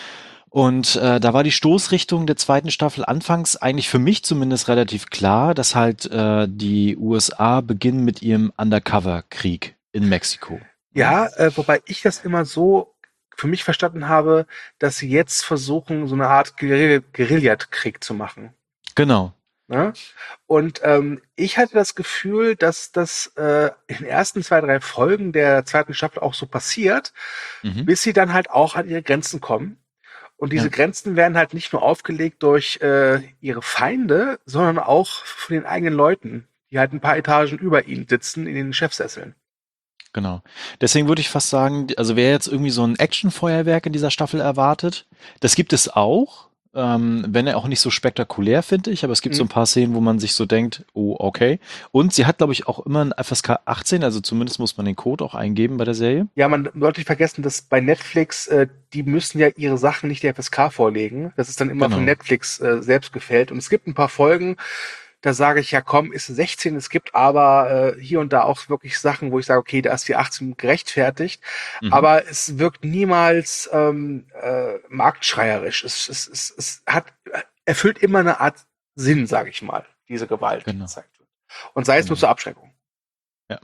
Und äh, da war die Stoßrichtung der zweiten Staffel anfangs eigentlich für mich zumindest relativ klar, dass halt äh, die U S A beginnen mit ihrem Undercover-Krieg in Mexiko. Ja, äh, wobei ich das immer so für mich verstanden habe, dass sie jetzt versuchen, so eine Art Guerilla- Guerillakrieg zu machen. Genau. Ne? Und ähm, ich hatte das Gefühl, dass das äh, in den ersten zwei, drei Folgen der zweiten Staffel auch so passiert, Mhm. bis sie dann halt auch an ihre Grenzen kommen. Und diese Ja. Grenzen werden halt nicht nur aufgelegt durch äh, ihre Feinde, sondern auch von den eigenen Leuten, die halt ein paar Etagen über ihnen sitzen, in den Chefsesseln. Genau. Deswegen würde ich fast sagen, also wer jetzt irgendwie so ein Actionfeuerwerk in dieser Staffel erwartet, das gibt es auch, ähm, wenn er auch nicht so spektakulär, finde ich, aber es gibt so ein Mhm. paar Szenen, wo man sich so denkt, oh, okay. Und sie hat, glaube ich, auch immer ein F S K achtzehn, also zumindest muss man den Code auch eingeben bei der Serie. Ja, man sollte nicht vergessen, dass bei Netflix, äh, die müssen ja ihre Sachen nicht der F S K vorlegen. Das ist dann immer von Genau. Netflix äh, selbst gefällt. Und es gibt ein paar Folgen, da sage ich, ja komm, ist sechzehn. Es gibt aber äh, hier und da auch wirklich Sachen, wo ich sage, okay, da ist die achtzehn gerechtfertigt. Mhm. Aber es wirkt niemals ähm, äh, marktschreierisch. Es, es, es, es hat, erfüllt immer eine Art Sinn, sage ich mal, diese Gewalt, die Genau. gezeigt wird. Und sei es nur Genau. zur Abschreckung. Ja.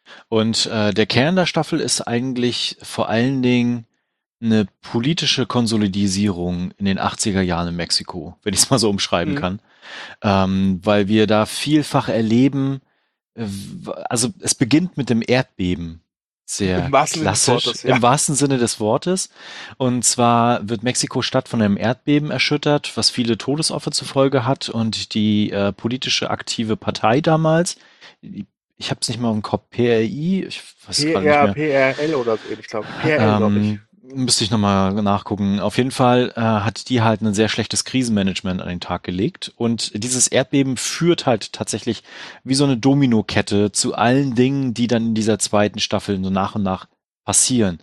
Und äh, der Kern der Staffel ist eigentlich vor allen Dingen eine politische Konsolidierung in den achtziger Jahren in Mexiko, wenn ich es mal so umschreiben Mhm. kann. Ähm, weil wir da vielfach erleben, äh, also es beginnt mit dem Erdbeben. Sehr Im wahrsten Sinne des klassisch, Wortes, ja. im wahrsten Sinne des Wortes. Und zwar wird Mexiko-Stadt von einem Erdbeben erschüttert, was viele Todesopfer zur Folge hat. Und die äh, politische aktive Partei damals, ich habe es nicht mal im Kopf, P R I, ich weiß gerade nicht P R, mehr. P R L oder so ähnlich, glaube ich. P R L, glaube ich. Ähm, müsste ich nochmal nachgucken. Auf jeden Fall äh, hat die halt ein sehr schlechtes Krisenmanagement an den Tag gelegt. Und dieses Erdbeben führt halt tatsächlich wie so eine Dominokette zu allen Dingen, die dann in dieser zweiten Staffel so nach und nach passieren.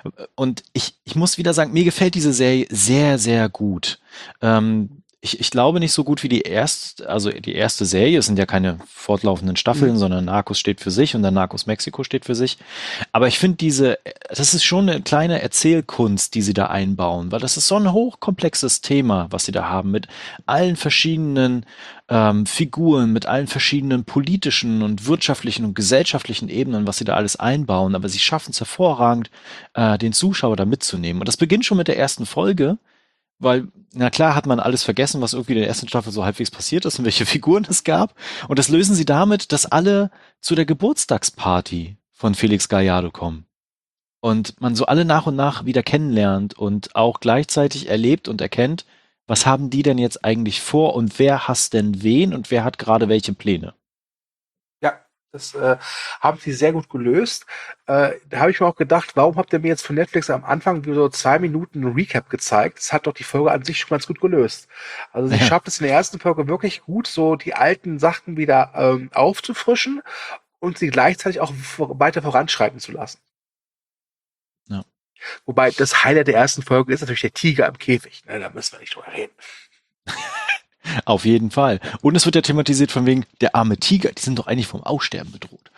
Und ich, ich muss wieder sagen, mir gefällt diese Serie sehr, sehr gut. Ähm, ich, ich glaube nicht so gut wie die erste, also die erste Serie. Es sind ja keine fortlaufenden Staffeln, Mhm. sondern Narcos steht für sich und dann Narcos Mexiko steht für sich. Aber ich finde diese, das ist schon eine kleine Erzählkunst, die sie da einbauen, weil das ist so ein hochkomplexes Thema, was sie da haben, mit allen verschiedenen ähm, Figuren, mit allen verschiedenen politischen und wirtschaftlichen und gesellschaftlichen Ebenen, was sie da alles einbauen. Aber sie schaffen es hervorragend, äh, den Zuschauer da mitzunehmen. Und das beginnt schon mit der ersten Folge, weil, na klar, hat man alles vergessen, was irgendwie in der ersten Staffel so halbwegs passiert ist und welche Figuren es gab. Und das lösen sie damit, dass alle zu der Geburtstagsparty von Felix Gallardo kommen. Und man so alle nach und nach wieder kennenlernt und auch gleichzeitig erlebt und erkennt, was haben die denn jetzt eigentlich vor und wer hasst denn wen und wer hat gerade welche Pläne. Ja, das äh, haben sie sehr gut gelöst. Äh, da habe ich mir auch gedacht, warum habt ihr mir jetzt von Netflix am Anfang so zwei Minuten ein Recap gezeigt? Das hat doch die Folge an sich schon ganz gut gelöst. Also sie Ja. schafft es in der ersten Folge wirklich gut, so die alten Sachen wieder ähm, aufzufrischen und sie gleichzeitig auch vor, weiter voranschreiten zu lassen. Ja. Wobei das Highlight der ersten Folge ist natürlich der Tiger im Käfig. Ne, da müssen wir nicht drüber reden. Auf jeden Fall. Und es wird ja thematisiert von wegen, der arme Tiger, die sind doch eigentlich vom Aussterben bedroht.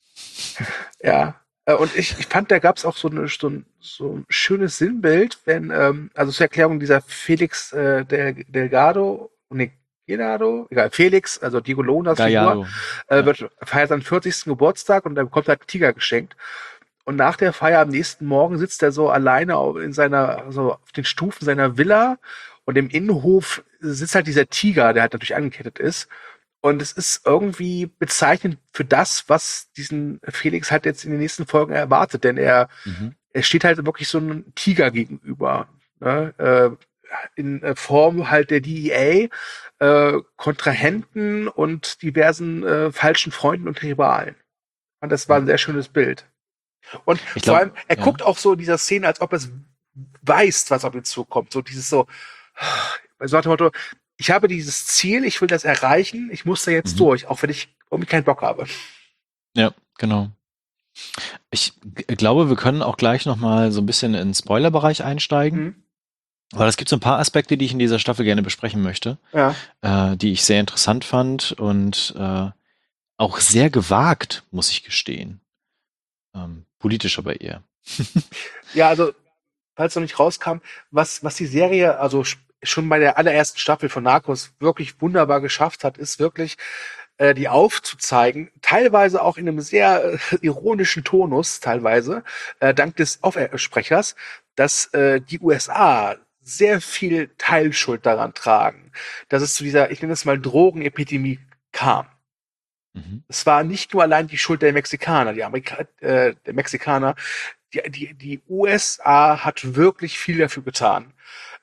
Ja, äh, und ich, ich fand, da gab es auch so, eine, so, ein, so ein schönes Sinnbild, wenn, ähm, also zur Erklärung dieser Felix äh, Del Delgado, nee, Gelado, egal, Felix, also Diego Lunas Figur, Gallardo. äh, Ja. wird feiert seinen vierzigsten Geburtstag und dann bekommt er einen Tiger geschenkt. Und nach der Feier am nächsten Morgen sitzt er so alleine au- in seiner, so auf den Stufen seiner Villa und im Innenhof sitzt halt dieser Tiger, der halt natürlich angekettet ist. Und es ist irgendwie bezeichnend für das, was diesen Felix halt jetzt in den nächsten Folgen erwartet, denn er, Mhm. er steht halt wirklich so einem Tiger gegenüber, ne? äh, in äh, Form halt der D E A, äh, Kontrahenten und diversen äh, falschen Freunden und Rivalen. Und das war ein sehr schönes Bild. Und Ich vor glaub, allem, er ja. guckt auch so in dieser Szene, als ob er es weiß, was auf ihn zukommt. So dieses so, so nach dem Motto, ich habe dieses Ziel, ich will das erreichen, ich muss da jetzt Mhm. durch, auch wenn ich irgendwie keinen Bock habe. Ja, genau. Ich g- glaube, wir können auch gleich noch mal so ein bisschen in den Spoilerbereich einsteigen, Mhm. weil es gibt so ein paar Aspekte, die ich in dieser Staffel gerne besprechen möchte, Ja. äh, die ich sehr interessant fand und äh, auch sehr gewagt, muss ich gestehen. Ähm, politisch aber eher. Ja, also, falls noch nicht rauskam, was, was die Serie, also sch- schon bei der allerersten Staffel von Narcos wirklich wunderbar geschafft hat, ist wirklich, äh, die aufzuzeigen, teilweise auch in einem sehr äh, ironischen Tonus, teilweise, äh, dank des Aufsprechers, dass äh, die U S A sehr viel Teilschuld daran tragen, dass es zu dieser, ich nenne es mal, Drogenepidemie kam. Mhm. Es war nicht nur allein die Schuld der Mexikaner, die Amerika äh, der Mexikaner, die, die, die U S A hat wirklich viel dafür getan.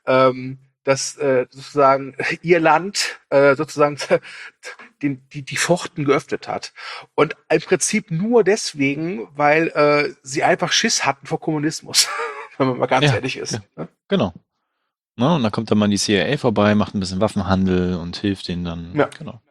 ähm, dass äh, sozusagen ihr Land äh, sozusagen den, die, die Pforten geöffnet hat. Und im Prinzip nur deswegen, weil äh, sie einfach Schiss hatten vor Kommunismus, wenn man mal ganz Ja, ehrlich ist. ja. Ne? Genau. Na, und dann kommt dann mal die C I A vorbei, macht ein bisschen Waffenhandel und hilft denen dann. Ja. Genau.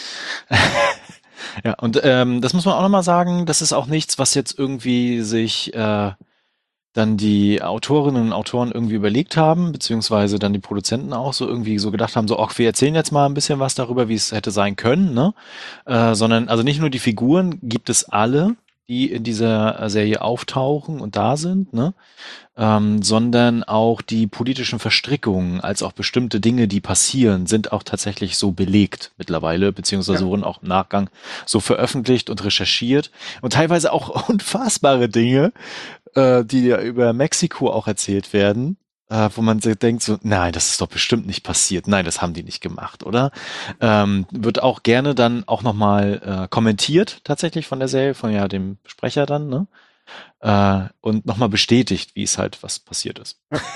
Ja, und ähm, das muss man auch nochmal sagen, das ist auch nichts, was jetzt irgendwie sich äh, dann die Autorinnen und Autoren irgendwie überlegt haben, beziehungsweise dann die Produzenten auch so irgendwie so gedacht haben, so, ach, wir erzählen jetzt mal ein bisschen was darüber, wie es hätte sein können, ne? Äh, sondern, also nicht nur die Figuren gibt es alle, die in dieser Serie auftauchen und da sind, ne? Ähm, sondern auch die politischen Verstrickungen, als auch bestimmte Dinge, die passieren, sind auch tatsächlich so belegt mittlerweile, beziehungsweise Ja. wurden auch im Nachgang so veröffentlicht und recherchiert und teilweise auch unfassbare Dinge, äh, die ja über Mexiko auch erzählt werden, äh, wo man sich denkt so, nein, das ist doch bestimmt nicht passiert, nein, das haben die nicht gemacht, oder? Ähm, wird auch gerne dann auch nochmal äh, kommentiert, tatsächlich von der Serie, von ja dem Sprecher dann, ne? Äh, und nochmal bestätigt, wie es halt was passiert ist.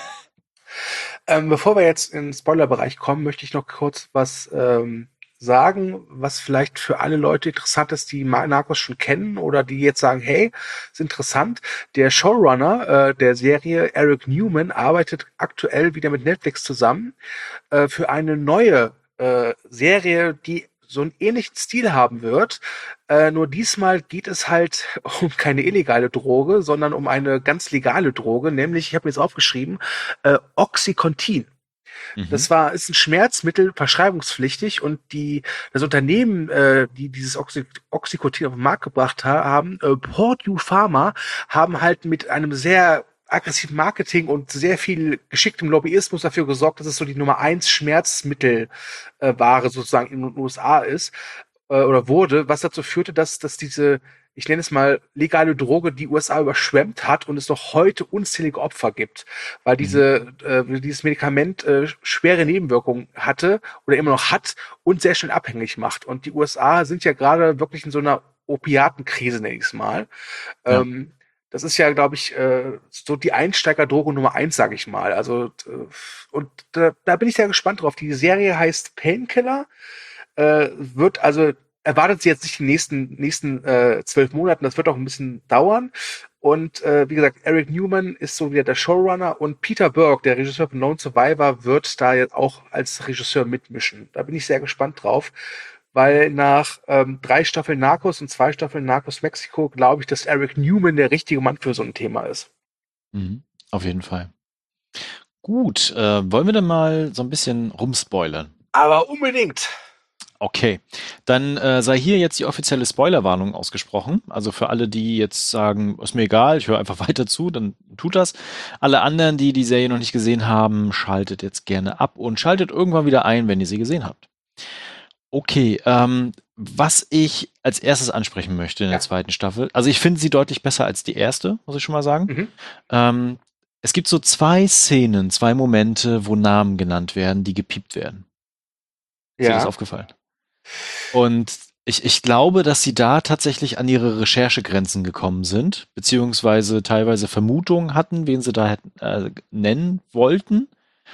Ähm, bevor wir jetzt in den Spoilerbereich kommen, möchte ich noch kurz was ähm, sagen, was vielleicht für alle Leute interessant ist, die Narcos schon kennen oder die jetzt sagen, hey, ist interessant. Der Showrunner äh, der Serie, Eric Newman, arbeitet aktuell wieder mit Netflix zusammen äh, für eine neue äh, Serie, die so einen ähnlichen Stil haben wird. Äh, nur diesmal geht es halt um keine illegale Droge, sondern um eine ganz legale Droge, nämlich, ich habe mir jetzt aufgeschrieben, äh, Oxycontin. Mhm. Das war, ist ein Schmerzmittel, verschreibungspflichtig, und die, das Unternehmen, äh, die dieses Oxy, Oxycontin auf den Markt gebracht ha haben, äh, Purdue Pharma, haben halt mit einem sehr aggressiven Marketing und sehr viel geschicktem Lobbyismus dafür gesorgt, dass es so die Nummer eins Schmerzmittelware äh, Ware sozusagen in den U S A ist äh, oder wurde, was dazu führte, dass, dass diese, ich nenne es mal, legale Droge die U S A überschwemmt hat und es noch heute unzählige Opfer gibt, weil diese, äh, dieses Medikament äh, schwere Nebenwirkungen hatte oder immer noch hat und sehr schnell abhängig macht. Und die U S A sind ja gerade wirklich in so einer Opiatenkrise, nenne ich es mal. Ja. Ähm, das ist ja, glaube ich, äh, so die Einsteigerdroge Nummer eins, sage ich mal. Also, äh, und da, da bin ich sehr gespannt drauf. Die Serie heißt Painkiller. Äh, wird also, erwartet sie jetzt nicht die nächsten nächsten äh, zwölf Monaten, das wird auch ein bisschen dauern. Und äh, wie gesagt, Eric Newman ist so wieder der Showrunner, und Peter Berg, der Regisseur von Lone Survivor, wird da jetzt auch als Regisseur mitmischen. Da bin ich sehr gespannt drauf, weil nach ähm, drei Staffeln Narcos und zwei Staffeln Narcos Mexiko glaube ich, dass Eric Newman der richtige Mann für so ein Thema ist. Mhm. Auf jeden Fall. Gut, äh, wollen wir dann mal so ein bisschen rumspoilern? Aber unbedingt. Okay, dann äh, sei hier jetzt die offizielle Spoilerwarnung ausgesprochen. Also für alle, die jetzt sagen, ist mir egal, ich höre einfach weiter zu, dann tut das. Alle anderen, die die Serie noch nicht gesehen haben, schaltet jetzt gerne ab und schaltet irgendwann wieder ein, wenn ihr sie gesehen habt. Okay, ähm, was ich als erstes ansprechen möchte in der Ja. zweiten Staffel, also ich finde sie deutlich besser als die erste, muss ich schon mal sagen. Mhm. Ähm, es gibt so zwei Szenen, zwei Momente, wo Namen genannt werden, die gepiept werden. Ist dir das Ja. aufgefallen? Und ich, ich glaube, dass sie da tatsächlich an ihre Recherchegrenzen gekommen sind, beziehungsweise teilweise Vermutungen hatten, wen sie da hätten, äh, nennen wollten.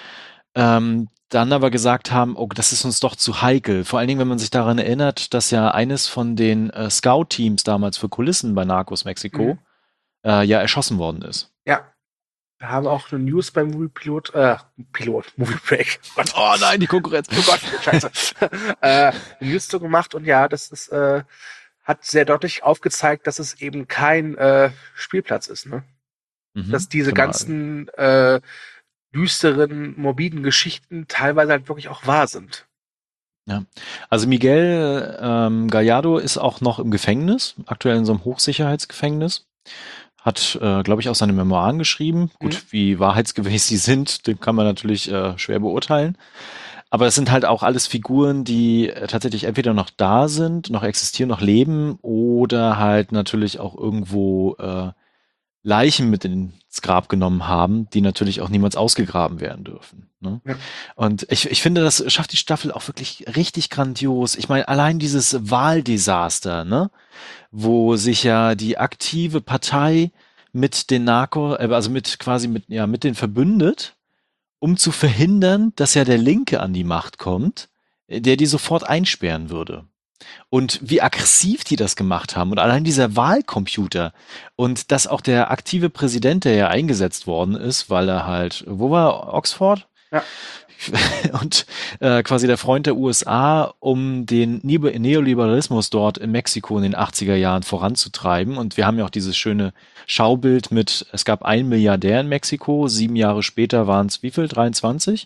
Ähm, dann aber gesagt haben, oh, das ist uns doch zu heikel. Vor allen Dingen, wenn man sich daran erinnert, dass ja eines von den äh, Scout-Teams damals für Kulissen bei Narcos Mexiko Mhm. äh, ja erschossen worden ist. Ja. Wir haben auch eine News beim Movie Pilot, äh, Pilot, Movie Break. Gott. Oh nein, die Konkurrenz. Oh Gott, scheiße. äh, eine News zu gemacht, und ja, das ist, äh, hat sehr deutlich aufgezeigt, dass es eben kein äh, Spielplatz ist, ne? Mhm, Dass diese genau. ganzen äh, düsteren, morbiden Geschichten teilweise halt wirklich auch wahr sind. Ja, also Miguel ähm, Gallardo ist auch noch im Gefängnis, aktuell in so einem Hochsicherheitsgefängnis. Hat, äh, glaube ich, auch seine Memoiren geschrieben. Gut, Mhm. wie wahrheitsgemäß sie sind, dem kann man natürlich äh, schwer beurteilen. Aber es sind halt auch alles Figuren, die äh, tatsächlich entweder noch da sind, noch existieren, noch leben oder halt natürlich auch irgendwo äh, Leichen mit ins Grab genommen haben, die natürlich auch niemals ausgegraben werden dürfen. Ne? Ja. Und ich, ich finde, das schafft die Staffel auch wirklich richtig grandios. Ich meine, allein dieses Wahldesaster, ne? Wo sich ja die aktive Partei mit den Narco, äh, also mit quasi mit, ja, mit den verbündet um zu verhindern, dass ja der Linke an die Macht kommt, äh, der die sofort einsperren würde. Und wie aggressiv die das gemacht haben und allein dieser Wahlcomputer und dass auch der aktive Präsident, der ja eingesetzt worden ist, weil er halt, wo war Oxford? Ja. Und äh, quasi der Freund der U S A, um den Neo- Neoliberalismus dort in Mexiko in den achtziger Jahren voranzutreiben. Und wir haben ja auch dieses schöne Schaubild mit, es gab einen Milliardär in Mexiko, sieben Jahre später waren es wie viel? dreiundzwanzig?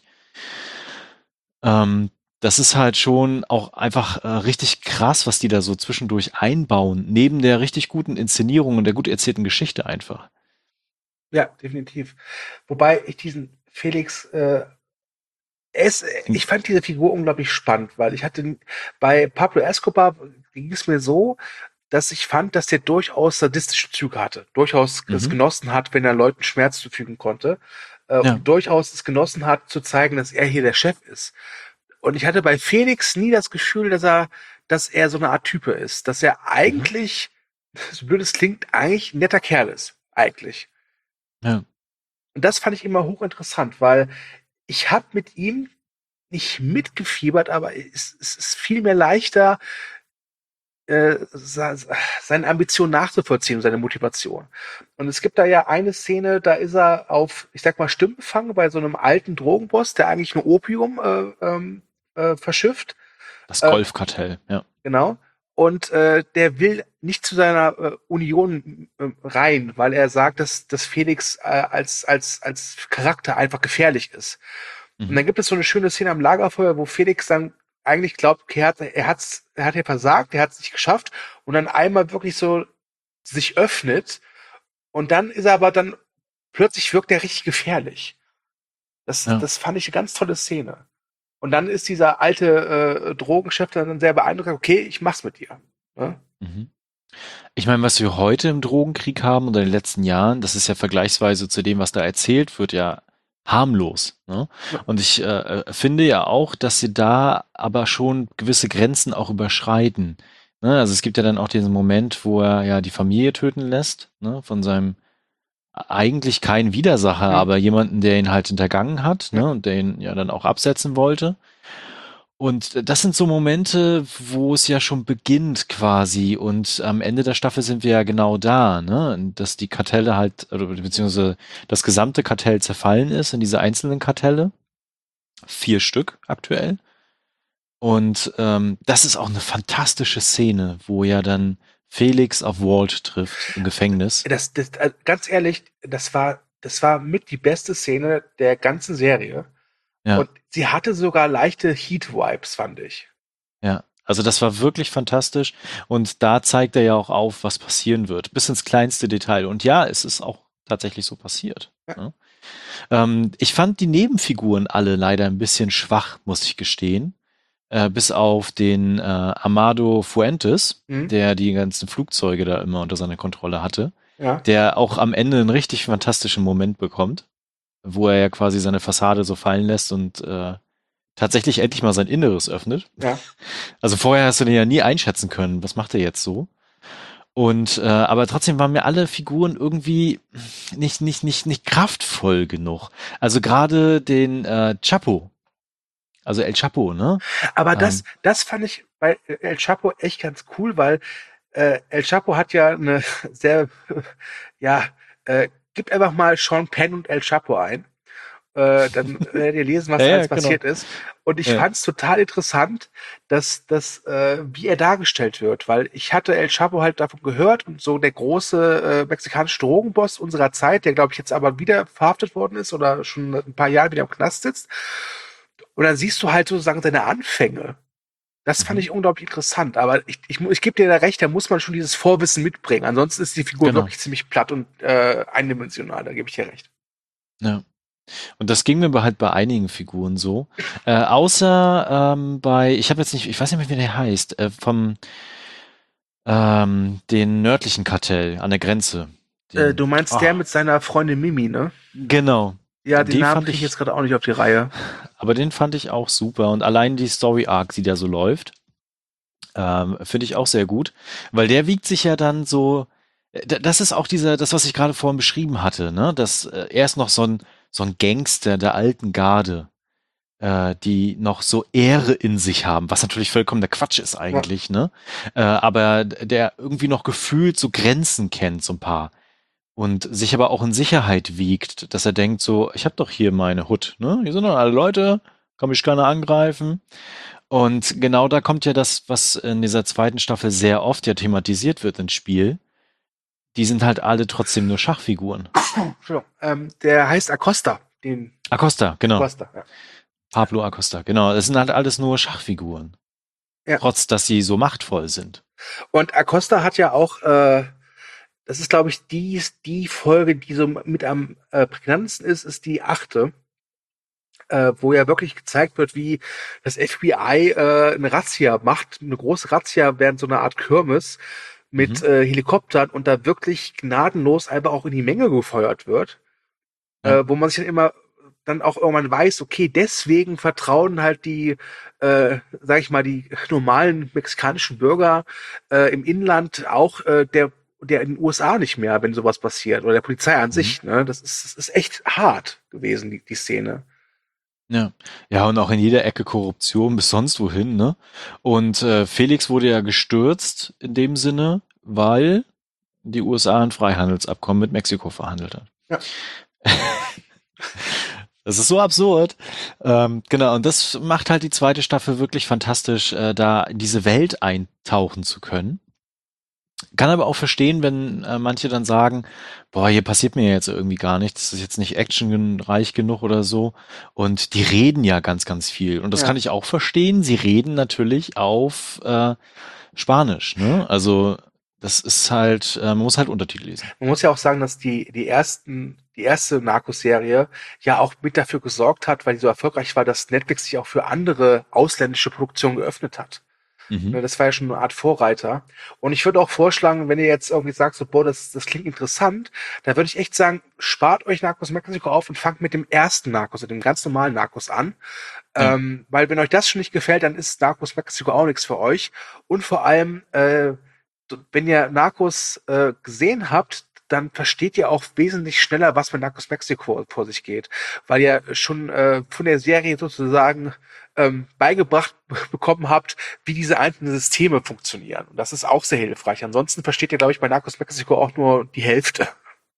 Ähm, das ist halt schon auch einfach äh, richtig krass, was die da so zwischendurch einbauen, neben der richtig guten Inszenierung und der gut erzählten Geschichte einfach. Ja, definitiv. Wobei ich diesen Felix, äh, es, ich fand diese Figur unglaublich spannend, weil ich hatte bei Pablo Escobar ging es mir so, dass ich fand, dass der durchaus sadistische Züge hatte, durchaus es Mhm. genossen hat, wenn er Leuten Schmerz zufügen konnte, äh, Ja. und durchaus es genossen hat, zu zeigen, dass er hier der Chef ist. Und ich hatte bei Felix nie das Gefühl, dass er, dass er so eine Art Type ist, dass er eigentlich, so blöd es klingt, eigentlich ein netter Kerl ist, eigentlich. Ja. Und das fand ich immer hochinteressant, weil ich habe mit ihm nicht mitgefiebert, aber es, es ist viel mehr leichter, äh, se- seine Ambition nachzuvollziehen, seine Motivation. Und es gibt da ja eine Szene, da ist er auf, ich sag mal, Stimmenfang bei so einem alten Drogenboss, der eigentlich nur Opium äh, ähm, äh, verschifft. Das Äh, Golfkartell, ja. Genau. Und äh, der will nicht zu seiner äh, Union äh, rein, weil er sagt, dass, dass Felix äh, als, als, als Charakter einfach gefährlich ist. Und Mhm. dann gibt es so eine schöne Szene am Lagerfeuer, wo Felix dann eigentlich glaubt, okay, er hat, er hat's, er hat ja versagt, er hat es nicht geschafft und dann einmal wirklich so sich öffnet und dann ist er aber dann plötzlich wirkt er richtig gefährlich. Das, Ja. das fand ich eine ganz tolle Szene. Und dann ist dieser alte äh, Drogenchef dann sehr beeindruckt, okay, ich mach's mit dir. Ne? Mhm. Ich meine, was wir heute im Drogenkrieg haben oder in den letzten Jahren, das ist ja vergleichsweise zu dem, was da erzählt wird, ja harmlos. Ne? Ja. Und ich äh, äh, finde ja auch, dass sie da aber schon gewisse Grenzen auch überschreiten. Ne? Also es gibt ja dann auch diesen Moment, wo er ja die Familie töten lässt, ne? Von seinem eigentlich kein Widersacher, Mhm. aber jemanden, der ihn halt hintergangen hat, Ja. ne? Und der ihn ja dann auch absetzen wollte. Und das sind so Momente, wo es ja schon beginnt quasi und am Ende der Staffel sind wir ja genau da, ne? Dass die Kartelle halt, oder beziehungsweise das gesamte Kartell zerfallen ist in diese einzelnen Kartelle. Vier Stück aktuell. Und ähm, das ist auch eine fantastische Szene, wo ja dann Felix auf Walt trifft im Gefängnis. Das, das, äh, ganz ehrlich, das war, das war mit die beste Szene der ganzen Serie. Ja. Und sie hatte sogar leichte Heat-Vibes, fand ich. Ja, also das war wirklich fantastisch und da zeigt er ja auch auf, was passieren wird, bis ins kleinste Detail. Und ja, es ist auch tatsächlich so passiert. Ja. Ne? Ähm, ich fand die Nebenfiguren alle leider ein bisschen schwach, muss ich gestehen. Äh, bis auf den äh, Amado Fuentes, Mhm. der die ganzen Flugzeuge da immer unter seiner Kontrolle hatte, Ja. der auch am Ende einen richtig fantastischen Moment bekommt, wo er ja quasi seine Fassade so fallen lässt und äh, tatsächlich endlich mal sein Inneres öffnet. Ja. Also vorher hast du den ja nie einschätzen können, was macht er jetzt so? Und äh, aber trotzdem waren mir alle Figuren irgendwie nicht nicht nicht nicht kraftvoll genug. Also gerade den äh, Chapo, also El Chapo, ne? Aber das, Ähm. das fand ich bei El Chapo echt ganz cool, weil äh, El Chapo hat ja eine sehr, ja, äh, gib einfach mal Sean Penn und El Chapo ein. Äh, dann werdet ihr lesen, was Ja, ja, alles genau. passiert ist. Und ich Ja. fand es total interessant, dass, dass äh, wie er dargestellt wird, weil ich hatte El Chapo halt davon gehört und so der große äh, mexikanische Drogenboss unserer Zeit, der glaube ich jetzt aber wieder verhaftet worden ist oder schon ein paar Jahre wieder im Knast sitzt. Und dann siehst du halt sozusagen seine Anfänge. Das fand Mhm. ich unglaublich interessant, aber ich, ich, mu- ich gebe dir da recht, da muss man schon dieses Vorwissen mitbringen. Ansonsten ist die Figur Genau. wirklich ziemlich platt und äh, eindimensional, da gebe ich dir recht. Ja. Und das ging mir aber halt bei einigen Figuren so. Äh, außer ähm, bei, ich habe jetzt nicht, ich weiß nicht mehr, wie der heißt, äh, vom ähm, den nördlichen Kartell an der Grenze. Den, Äh, du meinst oh, der mit seiner Freundin Mimi, ne? Genau. Ja, den Den Namen fand kriege ich ich- jetzt gerade auch nicht auf die Reihe. Aber den fand ich auch super. Und allein die Story Arc, die da so läuft, ähm, finde ich auch sehr gut. Weil der wiegt sich ja dann so, äh, d- das ist auch dieser, das, was ich gerade vorhin beschrieben hatte, ne? Dass äh, er ist noch so ein, so ein Gangster der alten Garde, äh, die noch so Ehre in sich haben, was natürlich vollkommen der Quatsch ist eigentlich, ne? Äh, aber der irgendwie noch gefühlt so Grenzen kennt, so ein paar. Und sich aber auch in Sicherheit wiegt, dass er denkt so, ich habe doch hier meine Hut, ne? Hier sind doch alle Leute, kann mich keiner angreifen. Und genau da kommt ja das, was in dieser zweiten Staffel sehr oft ja thematisiert wird ins Spiel. Die sind halt alle trotzdem nur Schachfiguren. Entschuldigung. Ähm, der heißt Acosta. Den Acosta, genau. Acosta, ja. Pablo Acosta, genau. Das sind halt alles nur Schachfiguren. Ja. Trotz, dass sie so machtvoll sind. Und Acosta hat ja auch, äh, das ist, glaube ich, die, die Folge, die so mit am äh, prägnantesten ist, ist die achte, äh, wo ja wirklich gezeigt wird, wie das F B I äh, eine Razzia macht, eine große Razzia während so einer Art Kirmes mit Mhm. äh, Helikoptern und da wirklich gnadenlos einfach auch in die Menge gefeuert wird, Ja. äh, wo man sich dann immer dann auch irgendwann weiß, okay, deswegen vertrauen halt die, äh, sag ich mal, die normalen mexikanischen Bürger äh, im Inland auch äh, der der in den U S A nicht mehr, wenn sowas passiert, oder der Polizei an Mhm. sich. Ne? Das ist, das ist echt hart gewesen, die, die Szene. Ja. Ja, und auch in jeder Ecke Korruption bis sonst wohin, ne? Und äh, Felix wurde ja gestürzt in dem Sinne, weil die U S A ein Freihandelsabkommen mit Mexiko verhandelt hat. Ja. Das ist so absurd. Ähm, genau, und das macht halt die zweite Staffel wirklich fantastisch, äh, da in diese Welt eintauchen zu können. Kann aber auch verstehen, wenn äh, manche dann sagen, boah, hier passiert mir jetzt irgendwie gar nichts, das ist jetzt nicht actionreich genug oder so. Und die reden ja ganz, ganz viel. Und das Ja. kann ich auch verstehen. Sie reden natürlich auf äh, Spanisch, ne? Also das ist halt, äh, man muss halt Untertitel lesen. Man muss ja auch sagen, dass die, die ersten, die erste Narcos-Serie ja auch mit dafür gesorgt hat, weil die so erfolgreich war, dass Netflix sich auch für andere ausländische Produktionen geöffnet hat. Mhm. Das war ja schon eine Art Vorreiter. Und ich würde auch vorschlagen, wenn ihr jetzt irgendwie sagt, so, boah, das, das klingt interessant, da würde ich echt sagen, spart euch Narcos Mexiko auf und fangt mit dem ersten Narcos, also dem ganz normalen Narcos an. Ja. Ähm, weil wenn euch das schon nicht gefällt, dann ist Narcos Mexiko auch nichts für euch. Und vor allem, äh, wenn ihr Narcos äh, gesehen habt, dann versteht ihr auch wesentlich schneller, was mit Narcos Mexiko vor sich geht. Weil ihr schon äh, von der Serie sozusagen ähm, beigebracht bekommen habt, wie diese einzelnen Systeme funktionieren. Und das ist auch sehr hilfreich. Ansonsten versteht ihr, glaube ich, bei Narcos Mexiko auch nur die Hälfte.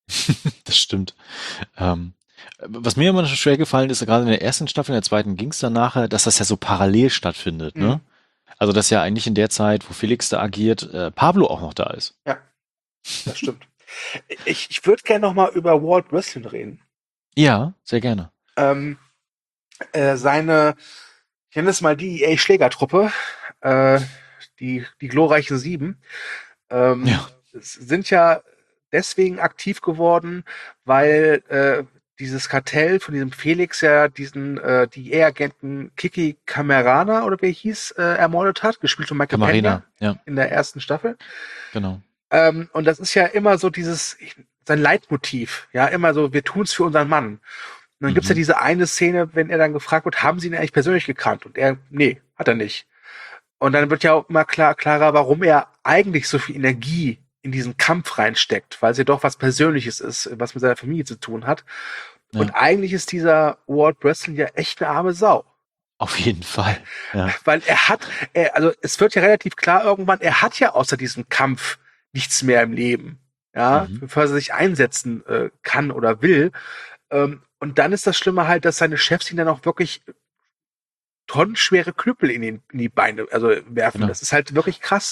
Das stimmt. Ähm, was mir immer schon schwer gefallen ist, gerade in der ersten Staffel, in der zweiten ging es dann nachher, dass das ja so parallel stattfindet, Mhm. ne? Also, dass ja eigentlich in der Zeit, wo Felix da agiert, äh, Pablo auch noch da ist. Ja, das stimmt. Ich, ich würde gerne noch mal über Walt Wrestling reden. Ja, sehr gerne. Ähm, äh, seine, ich nenne es mal die E A-Schlägertruppe, äh, die, die glorreichen Sieben, ähm, Ja. sind ja deswegen aktiv geworden, weil äh, dieses Kartell von diesem Felix ja diesen äh, die E A-Agenten Kiki Camarena oder wie er hieß, äh, ermordet hat, gespielt von Michael Camarena, Pena ja, in der ersten Staffel. genau. Ähm, und das ist ja immer so dieses, sein Leitmotiv, ja, immer so, wir tun's für unseren Mann. Und dann gibt's ja Mhm. diese eine Szene, wenn er dann gefragt wird, haben Sie ihn eigentlich persönlich gekannt? Und er, nee, hat er nicht. Und dann wird ja auch immer klar, klarer, warum er eigentlich so viel Energie in diesen Kampf reinsteckt, weil es ja doch was Persönliches ist, was mit seiner Familie zu tun hat. Ja. Und eigentlich ist dieser Walt Wrestling ja echt eine arme Sau. Auf jeden Fall. Ja. Weil er hat, er, also es wird ja relativ klar irgendwann, er hat ja außer diesem Kampf nichts mehr im Leben, ja, Mhm. für was er sich einsetzen äh, kann oder will. Ähm, und dann ist das Schlimme halt, dass seine Chefs ihn dann auch wirklich tonnenschwere Knüppel in, den, in die Beine also werfen. Genau. Das ist halt wirklich krass.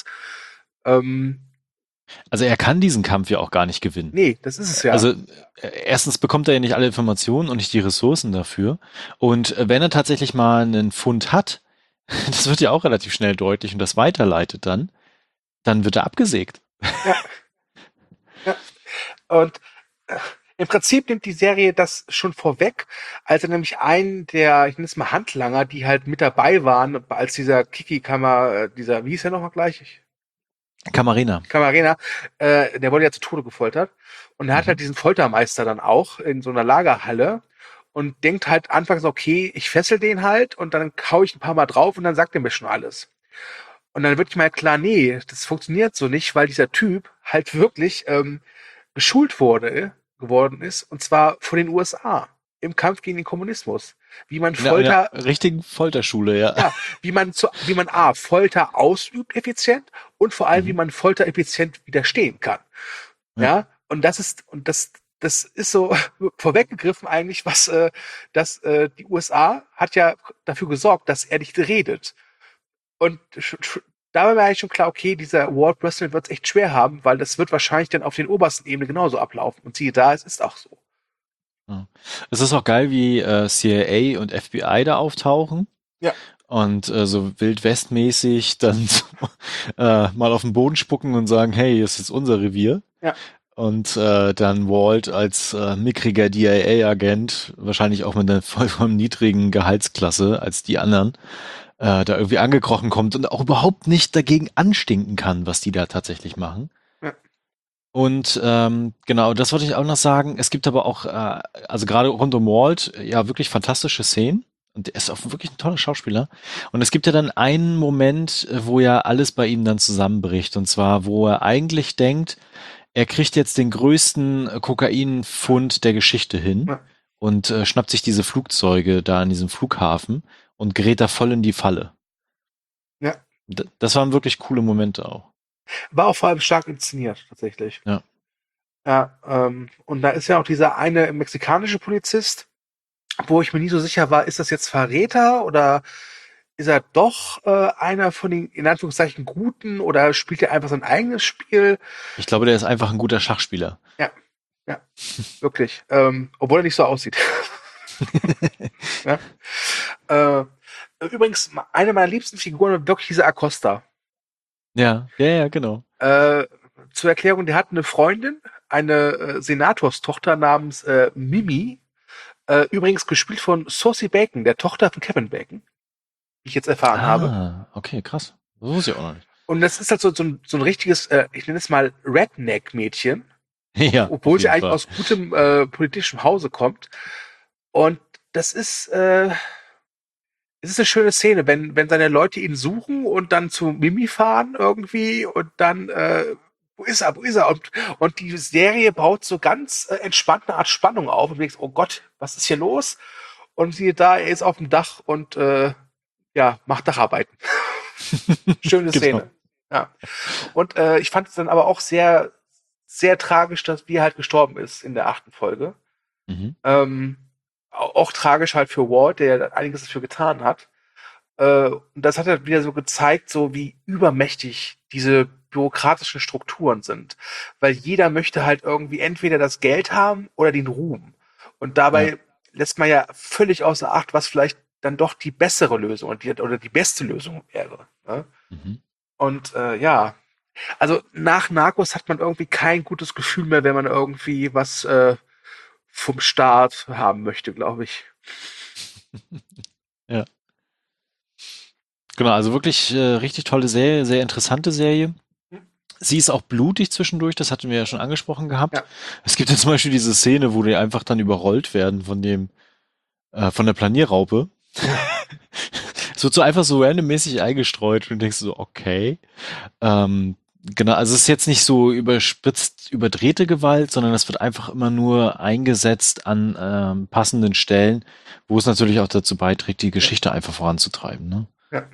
Ähm, Also er kann diesen Kampf ja auch gar nicht gewinnen. nee, das ist es ja. Also äh, erstens bekommt er ja nicht alle Informationen und nicht die Ressourcen dafür. Und äh, wenn er tatsächlich mal einen Fund hat, das wird ja auch relativ schnell deutlich und das weiterleitet dann, dann wird er abgesägt. Ja. Ja. Und äh, im Prinzip nimmt die Serie das schon vorweg, als er nämlich einen der, ich nenne es mal Handlanger, die halt mit dabei waren, als dieser Kiki-Kammer, äh, dieser, wie hieß er nochmal gleich? Ich, Camarena. Camarena, äh, der wurde ja zu Tode gefoltert. Und er hat Mhm. halt diesen Foltermeister dann auch in so einer Lagerhalle und denkt halt anfangs, okay, ich fessel den halt und dann hau ich ein paar Mal drauf und dann sagt er mir schon alles. Und dann wird mal klar, nee, das funktioniert so nicht, weil dieser Typ halt wirklich ähm, geschult wurde, geworden ist, und zwar von den U S A. im Kampf gegen den Kommunismus. Wie man In der, in Folter, der richtigen Folterschule, ja. ja, wie man zu, wie man A, Folter ausübt effizient und vor allem, wie Mhm. man Folter effizient widerstehen kann. Ja. Ja, und das ist, und das, das ist so vorweggegriffen eigentlich, was, äh, dass äh, die U S A hat ja dafür gesorgt, dass er nicht redet. Und sch- sch- da war mir eigentlich schon klar, okay, dieser World Wrestling wird es echt schwer haben, weil das wird wahrscheinlich dann auf den obersten Ebenen genauso ablaufen. Und siehe da, es ist auch so. Ja. Es ist auch geil, wie äh, C I A und F B I da auftauchen Ja. und äh, so wildwestmäßig dann so, äh, mal auf den Boden spucken und sagen, hey, das ist unser Revier. Ja. Und äh, dann Walt als äh, mickriger D I A-Agent, wahrscheinlich auch mit einer vollkommen niedrigen Gehaltsklasse als die anderen, äh, da irgendwie angekrochen kommt und auch überhaupt nicht dagegen anstinken kann, was die da tatsächlich machen. Ja. Und ähm, genau, das wollte ich auch noch sagen. Es gibt aber auch, äh, also gerade rund um Walt, ja, wirklich fantastische Szenen. Und er ist auch wirklich ein toller Schauspieler. Und es gibt ja dann einen Moment, äh, wo ja alles bei ihm dann zusammenbricht. Und zwar, wo er eigentlich denkt, er kriegt jetzt den größten äh, Kokainfund der Geschichte hin Ja. und äh, schnappt sich diese Flugzeuge da an diesem Flughafen und gerät da voll in die Falle. Ja. D- Das waren wirklich coole Momente auch. War auch vor allem stark inszeniert, tatsächlich. Ja. Ja, ähm, und da ist ja auch dieser eine mexikanische Polizist, wo ich mir nie so sicher war, ist das jetzt Verräter oder ist er doch äh, einer von den, in Anführungszeichen, Guten oder spielt er einfach sein eigenes Spiel? Ich glaube, der ist einfach ein guter Schachspieler. Wirklich. Ähm, obwohl er nicht so aussieht. Ja. Äh, übrigens, eine meiner liebsten Figuren war wirklich dieser Acosta. Ja, ja, ja, genau. Äh, zur Erklärung, der hat eine Freundin, eine äh, Senatorstochter namens äh, Mimi, äh, übrigens gespielt von Saucy Bacon, der Tochter von Kevin Bacon, wie ich jetzt erfahren habe. Ah, okay, krass. Das wusste ich auch noch nicht. Und das ist halt so, so, ein, so ein richtiges, äh, ich nenne es mal Redneck-Mädchen, Ja, obwohl auf sie jeden eigentlich Fall. aus gutem äh, politischem Hause kommt. Und das ist, äh, es ist eine schöne Szene, wenn, wenn seine Leute ihn suchen und dann zu Mimi fahren irgendwie und dann, äh, wo ist er, wo ist er? Und, und die Serie baut so ganz äh, entspannt eine Art Spannung auf und du denkst, oh Gott, was ist hier los? Und siehe da, er ist auf dem Dach und äh, ja, macht Dacharbeiten. Schöne Genau. Szene. Ja. Und äh, ich fand es dann aber auch sehr, sehr tragisch, dass wie er halt gestorben ist in der achten Folge. Mhm. Ähm, au- auch tragisch halt für Walt, der ja einiges dafür getan hat. Äh, und das hat halt wieder so gezeigt, so wie übermächtig diese bürokratischen Strukturen sind. Weil jeder möchte halt irgendwie entweder das Geld haben oder den Ruhm. Und dabei Ja. lässt man ja völlig außer Acht, was vielleicht dann doch die bessere Lösung und die, oder die beste Lösung wäre. Ne? Mhm. Und äh, ja, also nach Narcos hat man irgendwie kein gutes Gefühl mehr, wenn man irgendwie was äh, vom Staat haben möchte, glaube ich. Ja. Genau, also wirklich äh, richtig tolle Serie, sehr interessante Serie. Sie ist auch blutig zwischendurch, das hatten wir ja schon angesprochen gehabt. Ja. Es gibt ja zum Beispiel diese Szene, wo die einfach dann überrollt werden von dem, äh, von der Planierraupe. Es wird so einfach so randommäßig eingestreut und du denkst so, okay. Ähm, genau, also es ist jetzt nicht so überspitzt, überdrehte Gewalt, sondern es wird einfach immer nur eingesetzt an ähm, passenden Stellen, wo es natürlich auch dazu beiträgt, die Geschichte einfach voranzutreiben. Ne? Ja.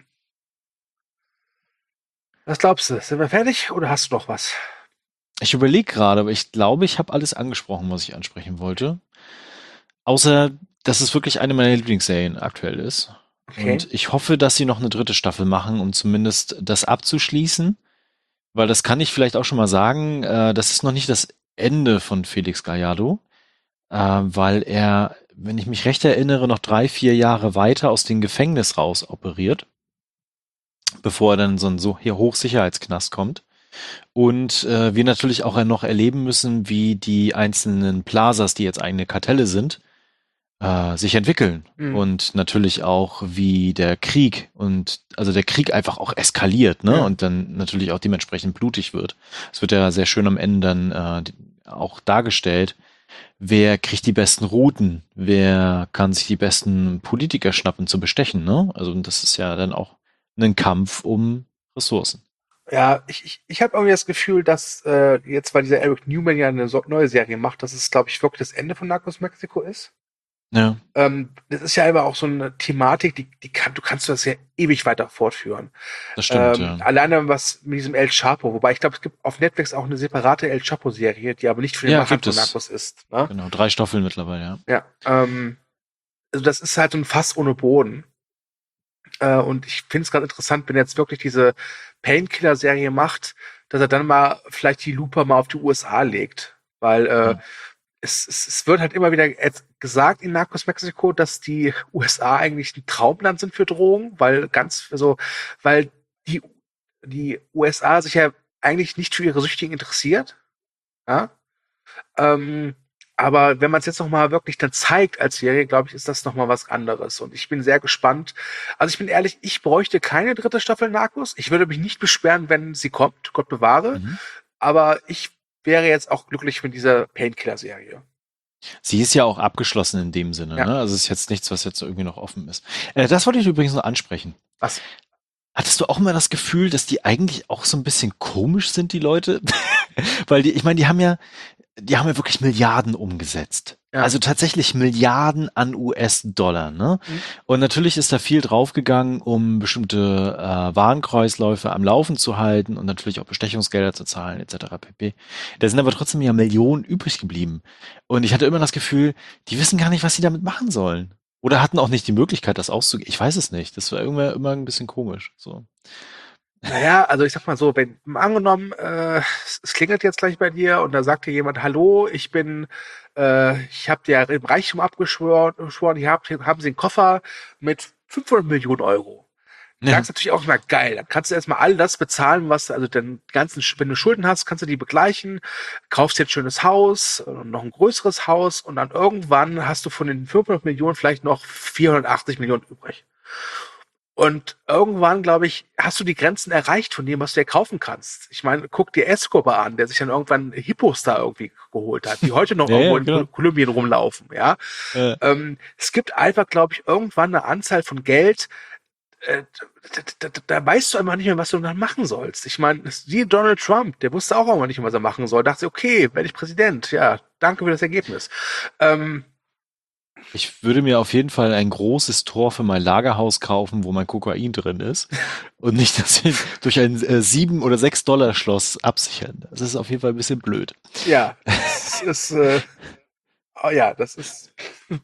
Was glaubst du? Sind wir fertig oder hast du noch was? Ich überlege gerade, aber ich glaube, ich habe alles angesprochen, was ich ansprechen wollte. Außer, dass es wirklich eine meiner Lieblingsserien aktuell ist. Okay. Und ich hoffe, dass sie noch eine dritte Staffel machen, um zumindest das abzuschließen. Weil das kann ich vielleicht auch schon mal sagen, äh, das ist noch nicht das Ende von Felix Gallardo, äh, weil er, wenn ich mich recht erinnere, noch drei, vier Jahre weiter aus dem Gefängnis raus operiert, bevor er dann so ein so hier Hochsicherheitsknast kommt. Und äh, wir natürlich auch noch erleben müssen, wie die einzelnen Plazas, die jetzt eigene Kartelle sind, äh, sich entwickeln. Mhm. Und natürlich auch, wie der Krieg und also der Krieg einfach auch eskaliert, ne? Ja. Und dann natürlich auch dementsprechend blutig wird. Es wird ja sehr schön am Ende dann äh, auch dargestellt, wer kriegt die besten Routen, wer kann sich die besten Politiker schnappen zu bestechen, ne? Also das ist ja dann auch ein Kampf um Ressourcen. Ja, ich, ich, ich habe irgendwie das Gefühl, dass äh, jetzt, weil dieser Eric Newman ja eine so, neue Serie macht, dass es, glaube ich, wirklich das Ende von Narcos Mexico ist. Ja, Ähm, das ist ja aber auch so eine Thematik, die, die kann, du kannst das ja ewig weiter fortführen. das stimmt, Ähm, ja. alleine was mit diesem El Chapo, wobei ich glaube, es gibt auf Netflix auch eine separate El Chapo-Serie, die aber nicht für den Ja, Machern gibt von es. Narcos ist. Ne? Genau, drei Staffeln mittlerweile, ja. Ja, ähm, also das ist halt so ein Fass ohne Boden. Äh, und ich finde es gerade interessant, wenn er jetzt wirklich diese Painkiller-Serie macht, dass er dann mal vielleicht die Lupe mal auf die U S A legt. Weil äh, Hm. es, es, es wird halt immer wieder jetzt gesagt in Narcos Mexico, dass die U S A eigentlich ein Traumland sind für Drogen, weil ganz, also, weil die, die U S A sich ja eigentlich nicht für ihre Süchtigen interessiert. Ja? Ähm, aber wenn man es jetzt noch mal wirklich dann zeigt als Serie, glaube ich, ist das noch mal was anderes. Und ich bin sehr gespannt. Also ich bin ehrlich, ich bräuchte keine dritte Staffel Narcos. Ich würde mich nicht beschweren, wenn sie kommt, Gott bewahre. Mhm. Aber ich wäre jetzt auch glücklich mit dieser Painkiller-Serie. Sie ist ja auch abgeschlossen in dem Sinne, Ja. ne? Also es ist jetzt nichts, was jetzt irgendwie noch offen ist. Äh, das wollte ich übrigens noch ansprechen. Was? Hattest du auch mal das Gefühl, dass die eigentlich auch so ein bisschen komisch sind, die Leute? Weil die, ich meine, die haben ja, die haben ja wirklich Milliarden umgesetzt. Ja. Also tatsächlich Milliarden an U S-Dollar, ne? Mhm. Und natürlich ist da viel draufgegangen, um bestimmte äh, Warenkreisläufe am Laufen zu halten und natürlich auch Bestechungsgelder zu zahlen, et cetera pp. Da sind aber trotzdem ja Millionen übrig geblieben. Und ich hatte immer das Gefühl, die wissen gar nicht, was sie damit machen sollen. Oder hatten auch nicht die Möglichkeit, das auszugeben. Ich weiß es nicht. Das war irgendwie immer ein bisschen komisch. So. Naja, also ich sag mal so, wenn angenommen, äh, es, es klingelt jetzt gleich bei dir und da sagt dir jemand, hallo, ich bin, äh, ich habe dir im Reichtum abgeschworen, geschworen, hier habt, hier haben Sie einen Koffer mit fünfhundert Millionen Euro. Ja. Sagst natürlich auch immer geil. Dann kannst du erstmal all das bezahlen, was, also den ganzen, wenn du Schulden hast, kannst du die begleichen, kaufst dir ein schönes Haus, äh, noch ein größeres Haus und dann irgendwann hast du von den fünfhundert Millionen vielleicht noch vierhundertachtzig Millionen übrig. Und irgendwann, glaube ich, hast du die Grenzen erreicht von dem, was du dir kaufen kannst. Ich meine, guck dir Escobar an, der sich dann irgendwann Hippos da irgendwie geholt hat, die heute noch Ja, irgendwo ja, in genau. Kol- Kolumbien rumlaufen, ja. Äh, Ähm, es gibt einfach, glaube ich, irgendwann eine Anzahl von Geld, äh, da, da, da weißt du einfach nicht mehr, was du dann machen sollst. Ich meine, wie Donald Trump, der wusste auch immer nicht mehr, was er machen soll. Dachte, okay, werde ich Präsident. Ja, danke für das Ergebnis. Ähm, Ich würde mir auf jeden Fall ein großes Tor für mein Lagerhaus kaufen, wo mein Kokain drin ist und nicht das durch ein äh, sieben oder sechs Dollar Schloss absichern. Das ist auf jeden Fall ein bisschen blöd. ja, das ist, äh, oh ja, das ist.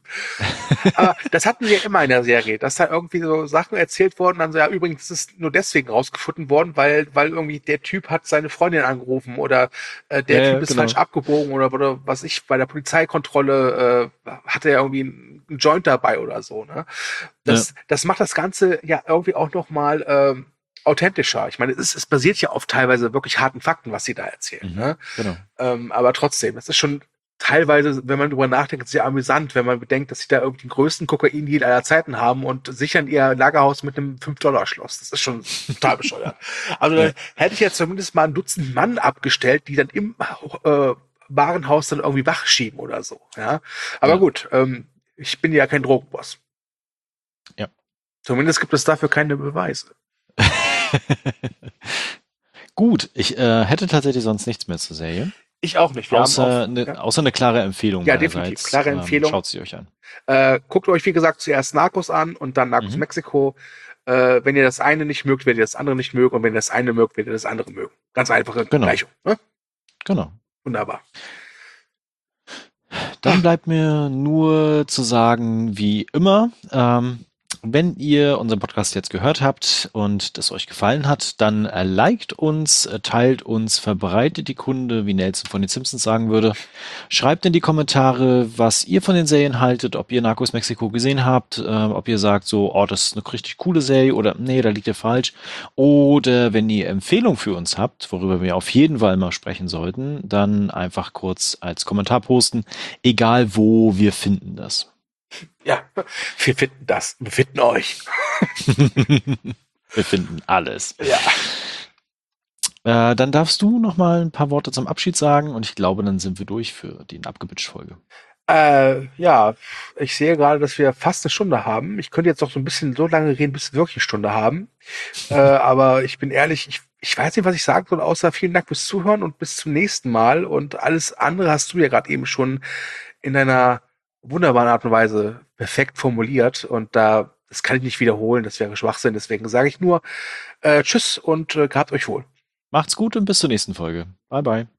Aber das hatten wir ja immer in der Serie, dass da irgendwie so Sachen erzählt wurden, dann so, ja, übrigens ist es nur deswegen rausgefunden worden, weil, weil irgendwie der Typ hat seine Freundin angerufen oder äh, der Ja, ja, Typ ist genau. falsch abgebogen oder, oder was ich, bei der Polizeikontrolle äh, hatte er irgendwie einen Joint dabei oder so, ne? Das, das macht das Ganze ja irgendwie auch nochmal ähm, authentischer. Ich meine, es, ist, es basiert ja auf teilweise wirklich harten Fakten, was sie da erzählen, Mhm, ne? genau. Ähm, aber trotzdem, das ist schon teilweise, wenn man drüber nachdenkt, sehr amüsant, wenn man bedenkt, dass sie da irgendwie den größten Kokain-Deal aller Zeiten haben und sichern ihr Lagerhaus mit einem fünf Dollar Schloss. Das ist schon total bescheuert. Also Ja. hätte ich jetzt zumindest mal ein Dutzend Mann abgestellt, die dann im äh, Warenhaus dann irgendwie wach schieben oder so. Ja, aber Ja. gut, ähm, ich bin ja kein Drogenboss. Ja. Zumindest gibt es dafür keine Beweise. Gut, ich äh, hätte tatsächlich sonst nichts mehr zur Serie. Ich auch nicht. Wir Außer, haben eine, auch, ja. außer eine klare Empfehlung Ja, meinerseits. definitiv. Klare Ähm, Empfehlung. Schaut sie euch an. Äh, guckt euch, wie gesagt, zuerst Narcos an und dann Narcos Mhm. Mexiko. Äh, wenn ihr das eine nicht mögt, werdet ihr das andere nicht mögen. Und wenn ihr das eine mögt, werdet ihr das andere mögen. Ganz einfache Genau. Gleichung. Ne? Genau. Wunderbar. Dann bleibt mir nur zu sagen, wie immer, ähm, wenn ihr unseren Podcast jetzt gehört habt und das euch gefallen hat, dann äh, liked uns, äh, teilt uns, verbreitet die Kunde, wie Nelson von den Simpsons sagen würde. Schreibt in die Kommentare, was ihr von den Serien haltet, ob ihr Narcos Mexiko gesehen habt, äh, ob ihr sagt so, oh, das ist eine richtig coole Serie oder nee, da liegt ihr falsch. Oder wenn ihr Empfehlungen für uns habt, worüber wir auf jeden Fall mal sprechen sollten, dann einfach kurz als Kommentar posten, egal wo, wir finden das. Ja, wir finden das. Wir finden euch. Wir finden alles. Ja. Äh, dann darfst du noch mal ein paar Worte zum Abschied sagen und ich glaube, dann sind wir durch für die Abgebitsch-Folge. Äh, ja, ich sehe gerade, dass wir fast eine Stunde haben. Ich könnte jetzt noch so ein bisschen so lange reden, bis wir wirklich eine Stunde haben. äh, aber ich bin ehrlich, ich, ich weiß nicht, was ich sagen soll, außer vielen Dank fürs Zuhören und bis zum nächsten Mal. Und alles andere hast du ja gerade eben schon in deiner wunderbaren Art und Weise perfekt formuliert und da, das kann ich nicht wiederholen, das wäre Schwachsinn, deswegen sage ich nur äh, Tschüss und äh, gehabt euch wohl. Macht's gut und bis zur nächsten Folge. Bye, bye.